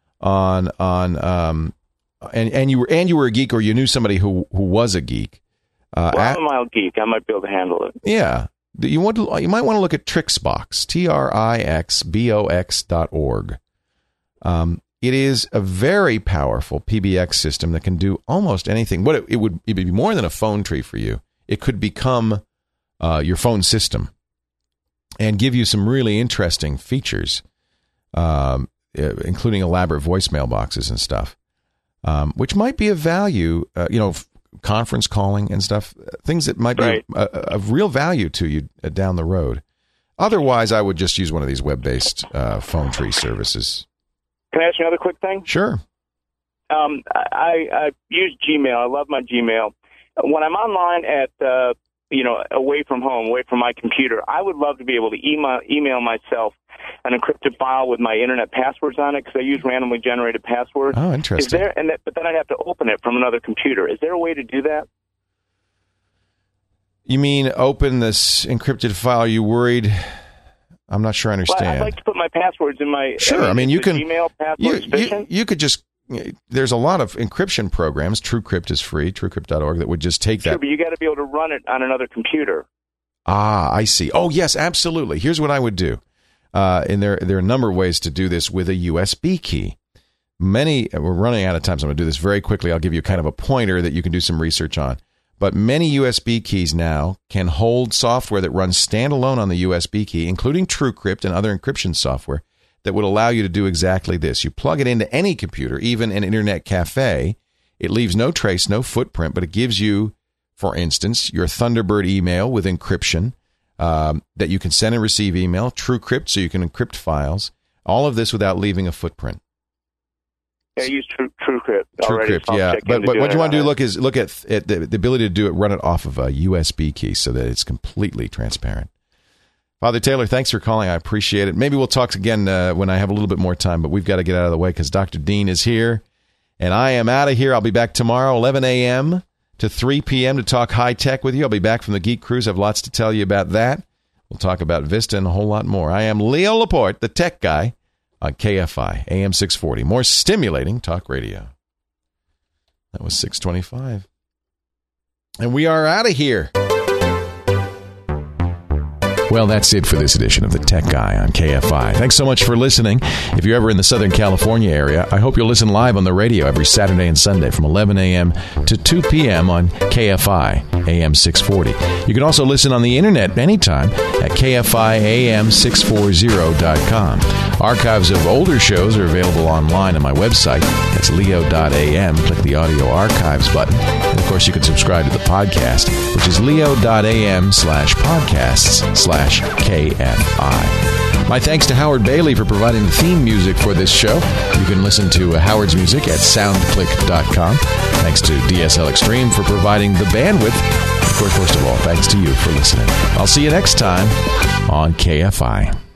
S3: on on um, and and you were and you were a geek, or you knew somebody who who was a geek. Uh,
S21: well,
S3: at,
S21: I'm a mild geek. I might be able to handle it.
S3: Yeah. You want to, you might want to look at Trixbox, T R I X B O X dot org. Um, it is a very powerful P B X system that can do almost anything. What it, it would it would be more than a phone tree for you. It could become uh, your phone system and give you some really interesting features, um, including elaborate voicemail boxes and stuff, um, which might be of value. Uh, you know. Conference calling and stuff, things that might be
S21: right.
S3: of, of real value to you down the road. Otherwise, I would just use one of these web-based uh, phone tree services.
S21: Can I ask you another quick thing?
S3: Sure.
S21: Um, I, I use Gmail. I love my Gmail. When I'm online at, uh, you know, away from home, away from my computer, I would love to be able to email, email myself an encrypted file with my internet passwords on it, because I use randomly generated passwords.
S3: Oh, interesting.
S21: Is there, and that, but then I'd have to open it from another computer. Is there a way to do that?
S3: You mean open this encrypted file? Are you worried? I'm not sure I understand.
S21: Well, I'd like to put my passwords in my.
S3: Sure, I mean, you can.
S21: Gmail password
S3: you,
S21: sufficient?
S3: You, you could just. There's a lot of encryption programs. TrueCrypt is free. TrueCrypt dot org that would just take that.
S21: Sure, but you got to be able to run it on another computer.
S3: Ah, I see. Oh, yes, absolutely. Here's what I would do. Uh, and there, there are a number of ways to do this with a U S B key. Many, we're running out of time, so I'm going to do this very quickly. I'll give you kind of a pointer that you can do some research on. But many U S B keys now can hold software that runs standalone on the U S B key, including TrueCrypt and other encryption software, that would allow you to do exactly this. You plug it into any computer, even an internet cafe. It leaves no trace, no footprint, but it gives you, for instance, your Thunderbird email with encryption, um, that you can send and receive email, TrueCrypt, so you can encrypt files, all of this without leaving a footprint.
S21: I use True, TrueCrypt already.
S3: TrueCrypt, yeah. But, but what you want to do, look, is look at, at the, the ability to do it, run it off of a U S B key so that it's completely transparent. Father Taylor, thanks for calling. I appreciate it. Maybe we'll talk again uh, when I have a little bit more time, but we've got to get out of the way because Doctor Dean is here, and I am out of here. I'll be back tomorrow, eleven a.m. to three p.m. to talk high-tech with you. I'll be back from the Geek Cruise. I have lots to tell you about that. We'll talk about Vista and a whole lot more. I am Leo Laporte, the tech guy, on K F I, A M six forty. More stimulating talk radio. That was six twenty-five. And we are out of here. Well, that's it for this edition of The Tech Guy on K F I. Thanks so much for listening. If you're ever in the Southern California area, I hope you'll listen live on the radio every Saturday and Sunday from eleven a.m. to two p.m. on K F I, A M six forty. You can also listen on the internet anytime at K F I A M six forty dot com. Archives of older shows are available online on my website. That's leo dot a m. Click the audio archives button. And of course, you can subscribe to the podcast, which is leo dot a m slash podcasts slash K F I. My thanks to Howard Bailey for providing the theme music for this show. You can listen to Howard's music at soundclick dot com. Thanks to D S L Extreme for providing the bandwidth. Of course, most of all, thanks to you for listening. I'll see you next time on K F I.